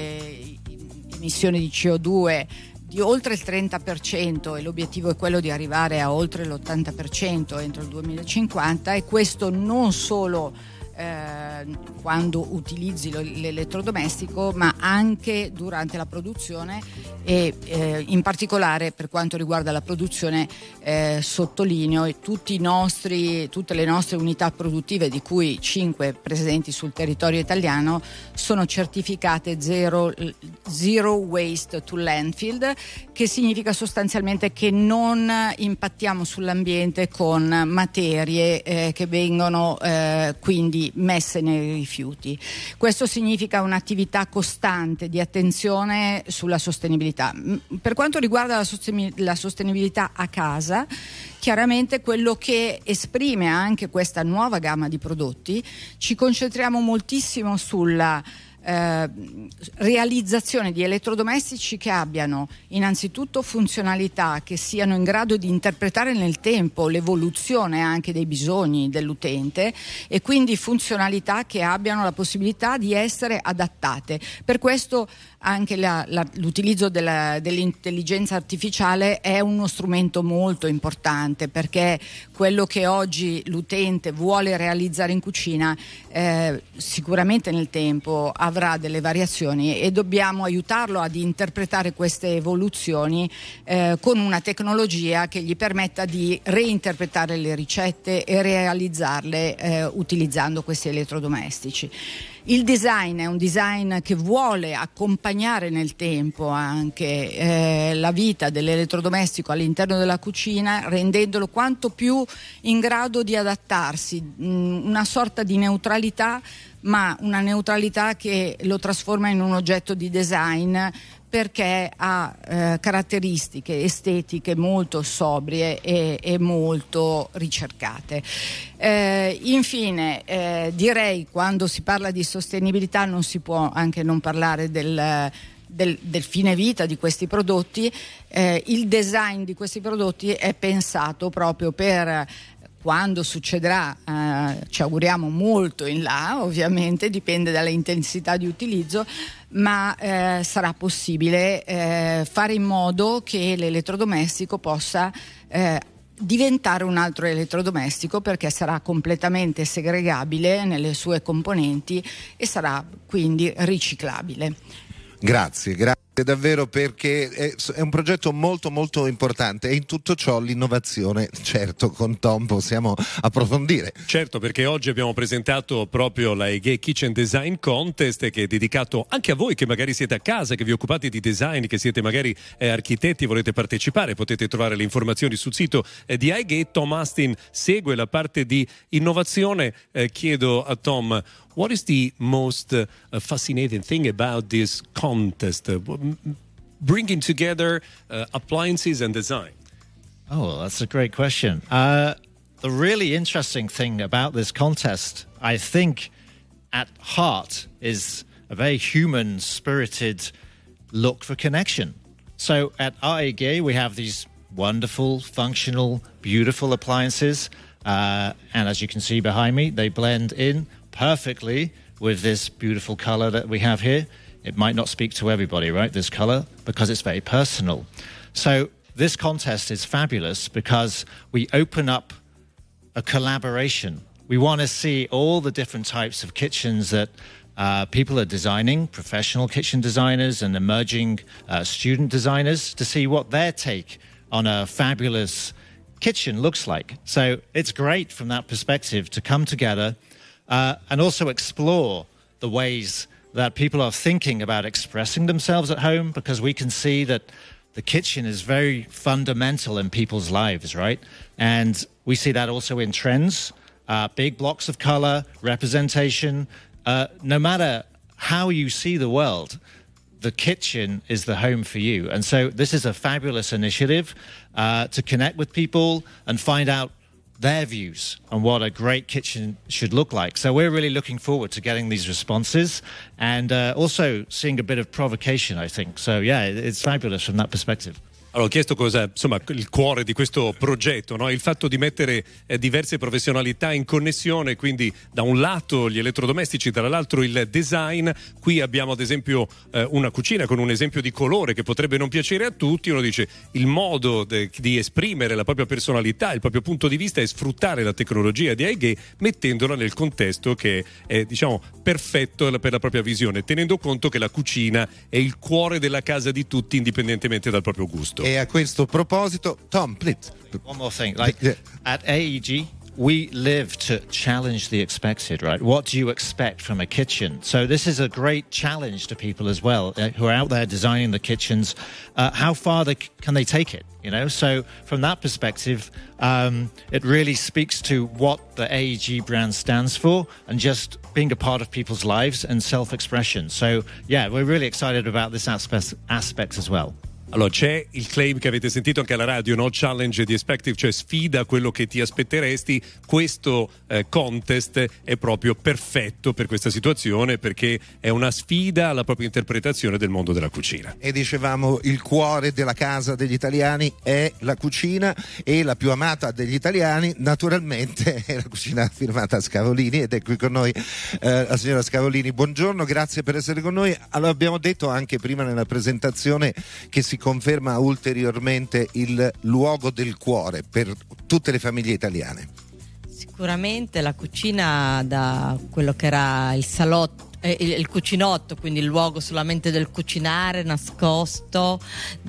le emissioni di C O due di oltre il trenta per cento e l'obiettivo è quello di arrivare a oltre l'ottanta per cento entro il duemilacinquanta, e questo non solo eh, quando utilizzi l'elettrodomestico, ma anche durante la produzione e eh, in particolare per quanto riguarda la produzione eh, sottolineo e tutti i nostri, tutte le nostre unità produttive, di cui cinque presenti sul territorio italiano, sono certificate zero, zero waste to landfill, che significa sostanzialmente che non impattiamo sull'ambiente con materie eh, che vengono eh, quindi messe nei rifiuti. Questo significa un'attività costante di attenzione sulla sostenibilità. Per quanto riguarda la, sosten- la sostenibilità a casa, chiaramente quello che esprime anche questa nuova gamma di prodotti, ci concentriamo moltissimo sulla Eh, realizzazione di elettrodomestici che abbiano innanzitutto funzionalità, che siano in grado di interpretare nel tempo l'evoluzione anche dei bisogni dell'utente, e quindi funzionalità che abbiano la possibilità di essere adattate. Per questo anche la, la, l'utilizzo della, dell'intelligenza artificiale è uno strumento molto importante, perché quello che oggi l'utente vuole realizzare in cucina eh, sicuramente nel tempo avrà delle variazioni, e dobbiamo aiutarlo ad interpretare queste evoluzioni eh, con una tecnologia che gli permetta di reinterpretare le ricette e realizzarle eh, utilizzando questi elettrodomestici. Il design è un design che vuole accompagnare nel tempo anche eh, la vita dell'elettrodomestico all'interno della cucina, rendendolo quanto più in grado di adattarsi, mh, una sorta di neutralità, ma una neutralità che lo trasforma in un oggetto di design, perché ha eh, caratteristiche estetiche molto sobrie e, e molto ricercate. Eh, infine eh, direi, quando si parla di sostenibilità non si può anche non parlare del Del, del fine vita di questi prodotti. Eh, il design di questi prodotti è pensato proprio per quando succederà, eh, ci auguriamo molto in là, ovviamente dipende dalla intensità di utilizzo, ma eh, sarà possibile eh, fare in modo che l'elettrodomestico possa eh, diventare un altro elettrodomestico, perché sarà completamente segregabile nelle sue componenti e sarà quindi riciclabile. Grazie, grazie. Davvero, perché è, è un progetto molto molto importante e in tutto ciò l'innovazione, certo, con Tom possiamo approfondire. Certo, perché oggi abbiamo presentato proprio la Eghe Kitchen Design Contest, che è dedicato anche a voi che magari siete a casa, che vi occupate di design, che siete magari eh, architetti e volete partecipare. Potete trovare le informazioni sul sito eh, di Eghe. Tom Astin segue la parte di innovazione. Eh, chiedo a Tom, what is the most uh, fascinating thing about this contest, uh, bringing together uh, appliances and design? Oh, that's a great question. Uh, the really interesting thing about this contest, I think, at heart, is a very human-spirited look for connection. So at A E G, we have these wonderful, functional, beautiful appliances, uh, and as you can see behind me, they blend in perfectly with this beautiful color that we have here. It might not speak to everybody, right, this color, because it's very personal. So this contest is fabulous because we open up a collaboration. We want to see all the different types of kitchens that uh, people are designing, professional kitchen designers and emerging uh, student designers, to see what their take on a fabulous kitchen looks like. So it's great from that perspective to come together Uh, and also explore the ways that people are thinking about expressing themselves at home, because we can see that the kitchen is very fundamental in people's lives, right? And we see that also in trends, uh, big blocks of color, representation. Uh, no matter how you see the world, the kitchen is the home for you. And so this is a fabulous initiative uh, to connect with people and find out their views on what a great kitchen should look like. So we're really looking forward to getting these responses and uh, also seeing a bit of provocation, I think. So yeah, it's fabulous from that perspective. Allora, ho chiesto cosa, insomma, il cuore di questo progetto, no? Il fatto di mettere eh, diverse professionalità in connessione, quindi da un lato gli elettrodomestici, dall'altro il design. Qui abbiamo ad esempio eh, una cucina con un esempio di colore che potrebbe non piacere a tutti. Uno dice il modo de, di esprimere la propria personalità, il proprio punto di vista è sfruttare la tecnologia di Eghe mettendola nel contesto che è, diciamo, perfetto per la propria visione, tenendo conto che la cucina è il cuore della casa di tutti indipendentemente dal proprio gusto. E a questo proposito, Tom, please. One more thing. Like at A E G, we live to challenge the expected, right? What do you expect from a kitchen? So this is a great challenge to people as well uh, who are out there designing the kitchens. Uh, how far they, can they take it? You know, so from that perspective, um, it really speaks to what the A E G brand stands for and just being a part of people's lives and self-expression. So yeah, we're really excited about this aspect, aspect as well. Allora, c'è il claim che avete sentito anche alla radio, no? Challenge the expected, cioè sfida quello che ti aspetteresti. Questo eh, contest è proprio perfetto per questa situazione, perché è una sfida alla propria interpretazione del mondo della cucina. E dicevamo, il cuore della casa degli italiani è la cucina, e la più amata degli italiani naturalmente è la cucina firmata Scavolini, ed è qui con noi eh, la signora Scavolini. Buongiorno, grazie per essere con noi. Allora, abbiamo detto anche prima nella presentazione che si conferma ulteriormente il luogo del cuore per tutte le famiglie italiane. Sicuramente la cucina, da quello che era il salotto, eh, il, il cucinotto, quindi il luogo solamente del cucinare nascosto,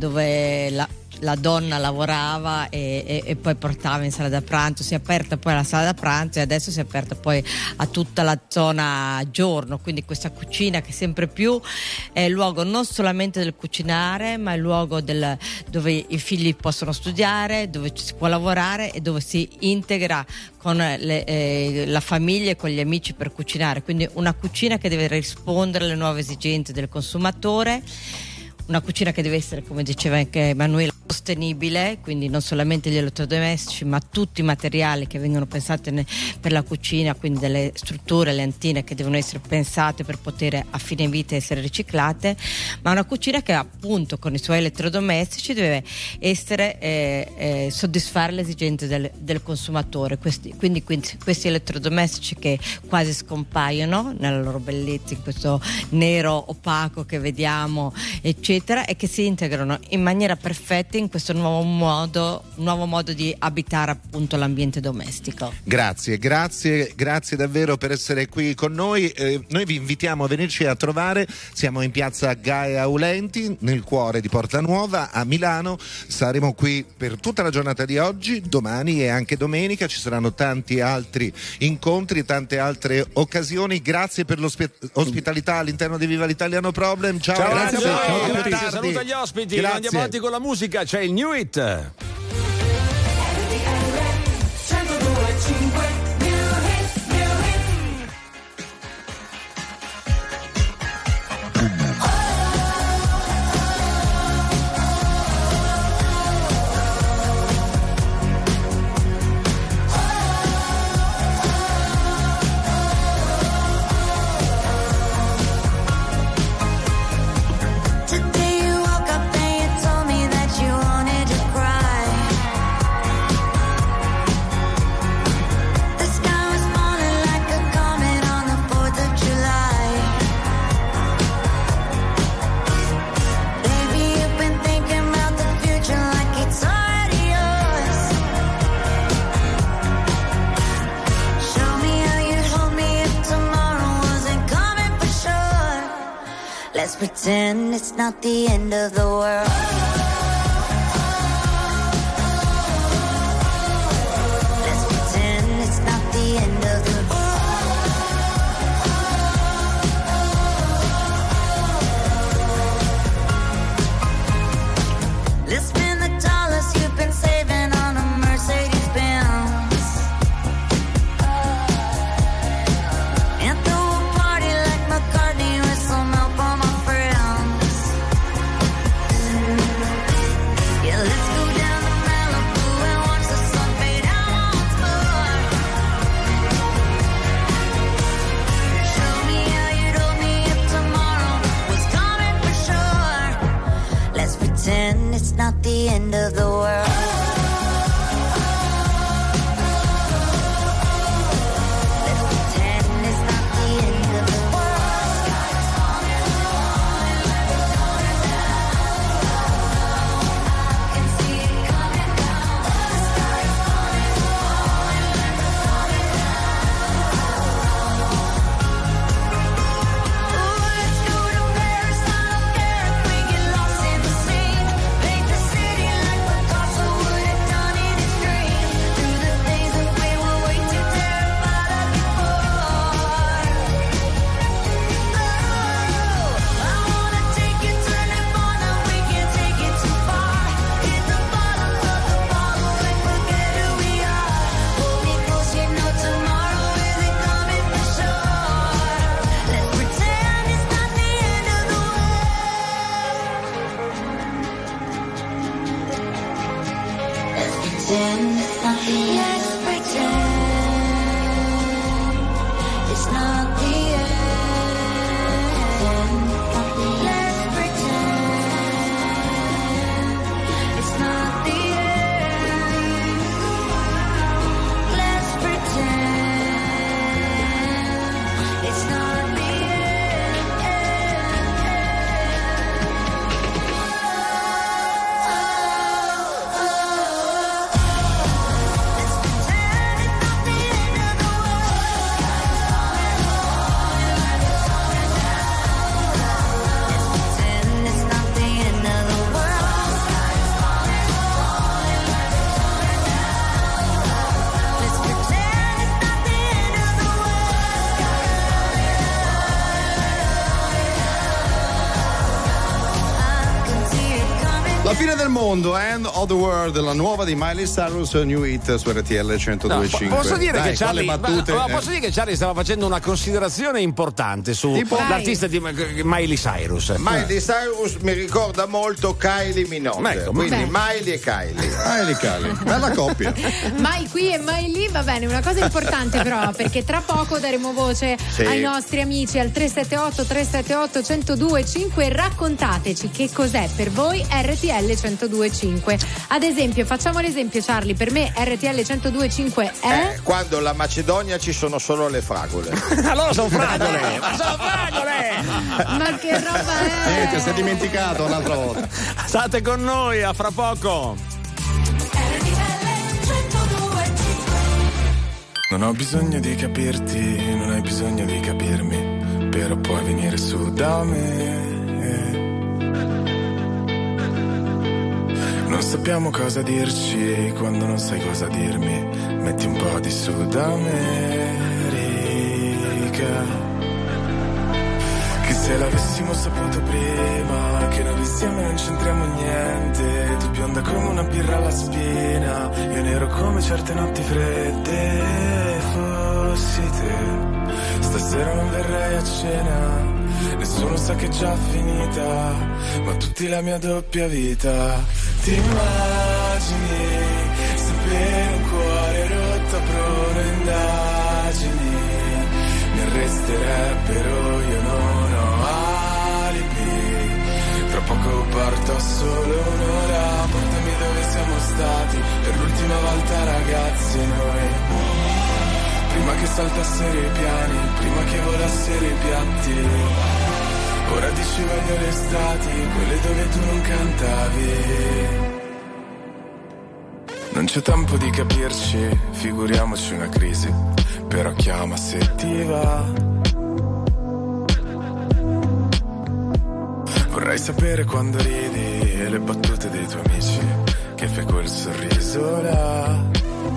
dove la la donna lavorava e, e, e poi portava in sala da pranzo. Si è aperta poi la sala da pranzo e adesso si è aperta poi a tutta la zona giorno, quindi questa cucina che sempre più è il luogo non solamente del cucinare, ma è il luogo del, dove i figli possono studiare, dove ci si può lavorare e dove si integra con le, eh, la famiglia e con gli amici per cucinare. Quindi una cucina che deve rispondere alle nuove esigenze del consumatore, una cucina che deve essere, come diceva anche Emanuele, sostenibile, quindi non solamente gli elettrodomestici ma tutti i materiali che vengono pensati ne, per la cucina, quindi delle strutture, le antine che devono essere pensate per poter a fine vita essere riciclate, ma una cucina che appunto con i suoi elettrodomestici deve essere eh, eh, soddisfare le esigenze del, del consumatore. Questi, quindi, quindi questi elettrodomestici che quasi scompaiono nella loro bellezza in questo nero opaco che vediamo eccetera, e che si integrano in maniera perfetta in questo nuovo modo, nuovo modo di abitare appunto l'ambiente domestico. Grazie, grazie, grazie davvero per essere qui con noi. Eh, noi vi invitiamo a venirci a trovare. Siamo in piazza Gaia Aulenti, nel cuore di Porta Nuova a Milano. Saremo qui per tutta la giornata di oggi, domani e anche domenica. Ci saranno tanti altri incontri, tante altre occasioni. Grazie per l'ospitalità all'interno di Viva l'Italia No Problem. Ciao, Ciao, grazie, ciao, a voi. grazie, Tardi. saluta gli ospiti. Grazie. Andiamo avanti con la musica, c'è il New Hit. Today you woke up and you told me that you wanted to cry. The sky was falling like a comet on the fourth of July. Baby, you've been thinking about the future like it's already yours. Show me how you'd hold me if tomorrow wasn't coming for sure. Let's pretend it's not the end of the world. Let's pretend it's not the end of the world. Let's spend the dollars you've been saving on a Mercedes Benz and throw a party like McCartney with some help from my friends. Yeah, let's go down to Malibu and watch the sun fade out once more. Show me how you'd hold me if tomorrow was coming for sure. Let's pretend it's not the end of the world. Let's pretend it's not the end of the world. I can see it coming down. The sky is falling, falling, falling down. Ooh, let's go to Paris. I don't care if we get lost in the sea. Paint the city like Picasso would have done in his dream. Through the days that we were way too terrified of before. Oh, I wanna take you to Nirvana. We can't take it too far. Hit the bottom of the bottle and forget who we are. Hold me close, you know tomorrow isn't coming for sure. Let's pretend it's not the end of the world. Let's pretend it's not the end. Let's pretend it's not the end. Let's pretend it's not the end. Let's pretend it's not the pretend it's not the end of the world. Let's pretend it's not the end of the world. I can see it coming. La fine del mondo, End of the World, la nuova di Miley Cyrus, New Hit su R T L centodue e cinque. No, posso dire Dai, che Charlie, quale battute, ma- ma eh. posso dire che Charlie stava facendo una considerazione importante Tipo? sull'artista di Miley Cyrus. Miley Cyrus mi ricorda molto Kylie Minogue, Ecco, quindi beh. Miley e Kylie. Miley Kylie, bella coppia. Mai qui e mai lì, va bene, una cosa importante però, perché tra poco daremo voce Sì. ai nostri amici al tre sette otto tre sette otto uno zero due cinque. Raccontateci che cos'è per voi R T L centodue e cinque. Ad esempio, facciamo l'esempio, Charlie, per me R T L centodue e cinque è Eh, quando la Macedonia ci sono solo le fragole. Allora sono fragole, ma sono fragole! Ma che roba è? Niente, si è dimenticato un'altra volta. State con noi, a fra poco. Non ho bisogno di capirti, non hai bisogno di capirmi, però puoi venire su da me. Non sappiamo cosa dirci quando non sai cosa dirmi, metti un po' di Sud America. Che se l'avessimo saputo prima, che noi insieme non c'entriamo niente, tu bionda come una birra alla spina, io nero come certe notti fredde. Fossi te, stasera non verrei a cena, nessuno sa che è già finita, ma tutti la mia doppia vita. Ti immagini se per un cuore rotto apro indagini, mi arresterebbero, io non ho alibi. Tra poco parto solo un'ora, portami dove siamo stati per l'ultima volta ragazzi noi. Prima che saltassero i piani, prima che volassero i piatti, ora dici voglio le estati, quelle dove tu non cantavi. Non c'è tempo di capirci, figuriamoci una crisi, però chiama se ti va. Vorrei sapere quando ridi e le battute dei tuoi amici, che fai quel sorriso là.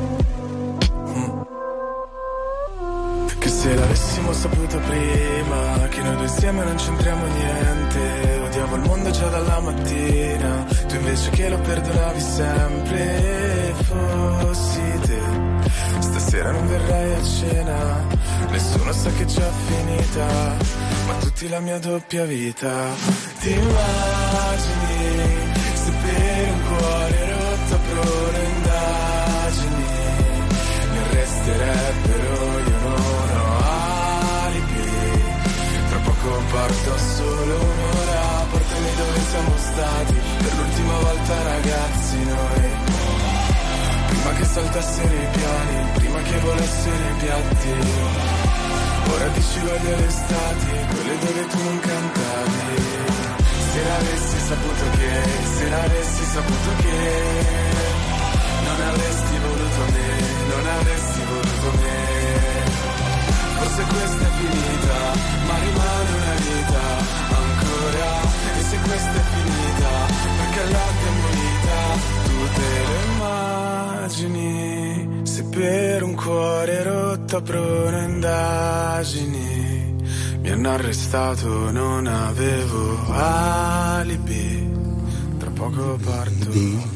Che se l'avessimo saputo prima, che noi due insieme non c'entriamo niente, odiavo il mondo già dalla mattina, tu invece che lo perdonavi sempre. Fossi te, stasera non verrai a cena, nessuno sa che è già finita, ma tutti la mia doppia vita. Ti immagini se per un cuore rotto apro le indagini, mi arresterebbero, io non ho alibi. Tra poco parto solo un'ora, portami dove siamo stati per l'ultima volta ragazzi noi. Prima che saltassero i piani, prima che volassero i piatti, ora dici voglio le estati, quelle dove tu non cantavi. Se l'avessi saputo che, se l'avessi saputo che non avresti voluto me, non avresti voluto me. Forse questa è finita, ma rimane una vita ancora. E se questa è finita, perché l'abbiamo unita, tu te lo immagini. Se per un cuore rotto aprono indagini, mi hanno arrestato, non avevo alibi. Tra poco parto.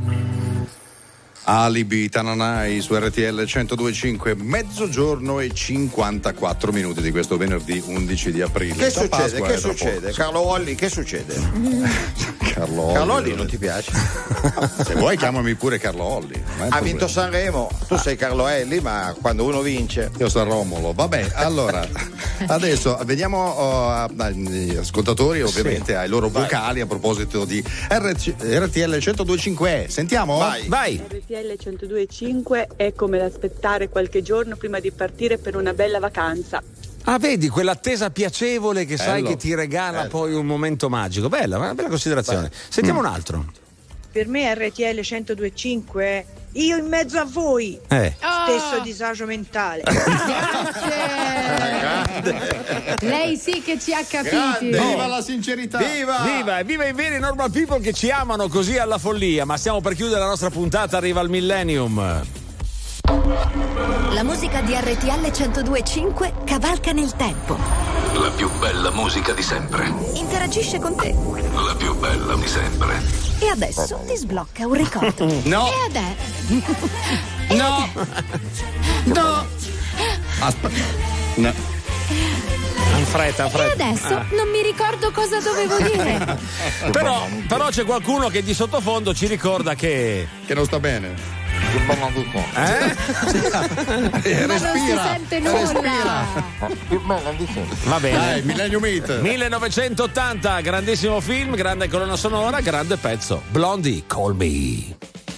Alibi Tananai su R T L centodue e cinque, mezzogiorno e cinquantaquattro minuti di questo venerdì undici di aprile. Che San succede? Pasqua Che è tra succede? poco. Carlo Olli, che succede? Carlo Olli, Carlo Olli non ti piace? Se vuoi chiamami pure Carlo Olli. Ha vinto Sanremo, tu sei Carlo Elli, ma quando uno vince. Io sono Romolo. Vabbè, allora adesso veniamo oh, agli ascoltatori, ovviamente sì, ai loro vocali a proposito di R T L centodue e cinque. Sentiamo? Vai, vai. R T L centodue e cinque è come l'aspettare qualche giorno prima di partire per una bella vacanza. Ah, vedi, quell'attesa piacevole che sai Bello. che ti regala Bello. poi un momento magico. Bella, una bella considerazione. Bello. Sentiamo Mm. un altro. Per me R T L centodue e cinque è io in mezzo a voi, Eh. stesso disagio mentale. Lei sì che ci ha capiti. Grande. Viva la sincerità. Viva! Viva, e viva i veri normal people che ci amano così alla follia. Ma stiamo per chiudere la nostra puntata, arriva il millennium. La musica di R T L centodue e cinque cavalca nel tempo. La più bella musica di sempre. Interagisce con te. La più bella di sempre. E adesso ti sblocca un ricordo. No. E adesso? No. No. Aspetta. No. In fretta, in E fretta. adesso Ah. non mi ricordo cosa dovevo dire. Però, però c'è qualcuno che di sottofondo ci ricorda che Che non sta bene. Eh? Ma non si sente nulla. Va bene. Dai, Millennium Hit. millenovecentottanta, grandissimo film, grande colonna sonora, grande pezzo. Blondie, Call Me.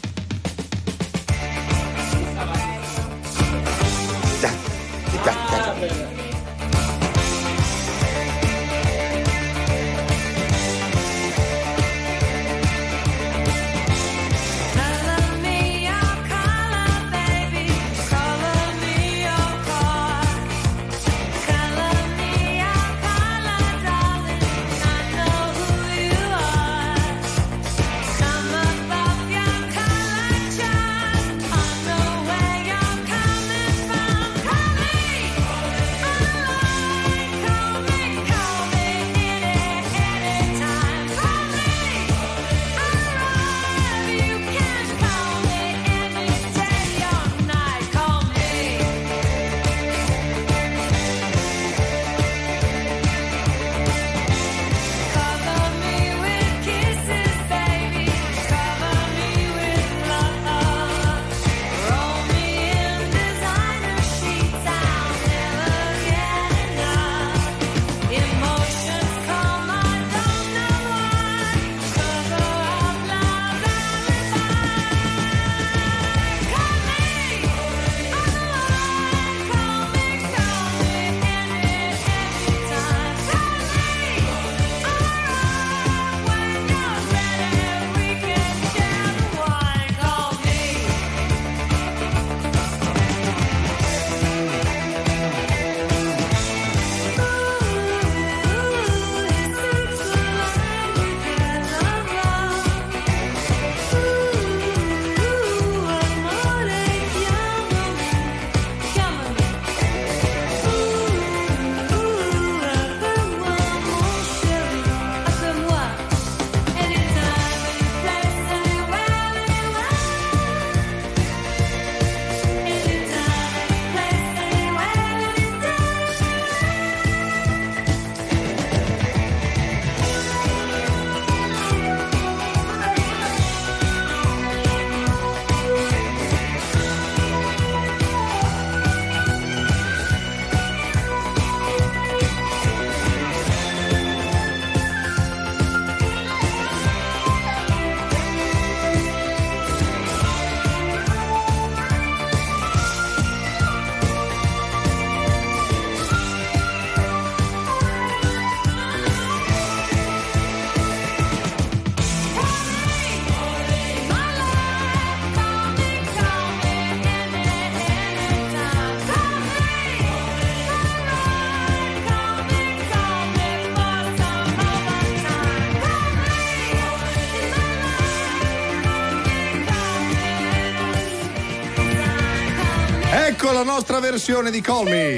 Ecco la nostra versione di Call Me.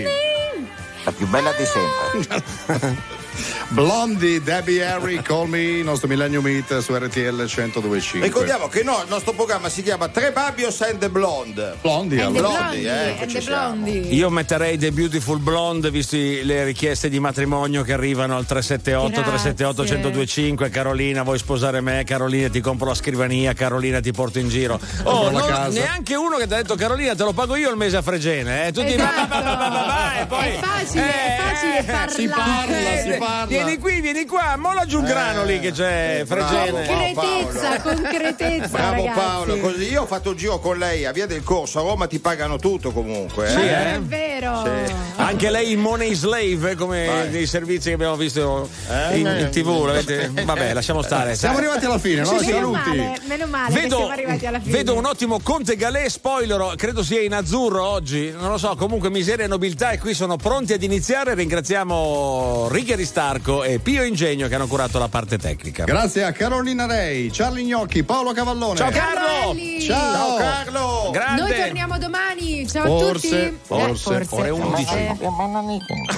La più bella di sempre. Blondie, Debbie Harry, Call Me, il nostro Millennium Hit su R T L centodue e cinque. Ricordiamo che no, il nostro programma si chiama Tre Babbios and the Blonde. Blondie, and allora. Blondie, eh, ci siamo. Io metterei The Beautiful Blonde, visti le richieste di matrimonio che arrivano al tre sette otto tre sette otto uno zero due cinque. Carolina, vuoi sposare me? Carolina, ti compro la scrivania. Carolina, ti porto in giro. Oh, la non, casa. neanche uno che ti ha detto Carolina, te lo pago io il mese a Fregene. Eh? Tutti Esatto. va, va, va, va, va, e poi, è facile, eh, è facile eh, parlare. si parla, si parla. Vieni qui, vieni qua, mo l'aggiù un grano lì che c'è Fregene. Concretezza, concretezza. Bravo ragazzi. Paolo, così io ho fatto il giro con lei a Via del Corso, a Roma ti pagano tutto comunque. Eh? Sì, Ma eh? è vero. Sì. Anche lei il money slave, come Vai. dei servizi che abbiamo visto Eh? in, in tivù. l'avete- Vabbè, lasciamo stare. Siamo arrivati alla fine, no? Meno Saluti. male, meno male che Vedo, siamo arrivati alla fine. vedo un ottimo Conte Galè, spoiler, credo sia in azzurro oggi, non lo so, comunque miseria e nobiltà e qui sono pronti ad iniziare. Ringraziamo Righi Aristarco e Pio Ingegno che hanno curato la parte tecnica. Grazie a Carolina Rei, Charlie Gnocchi, Paolo Cavallone. Ciao Carlo! Belli. Ciao. Ciao Carlo! Grande! Noi torniamo domani. Ciao Forse, a tutti. forse, Eh, ore undici. Eh.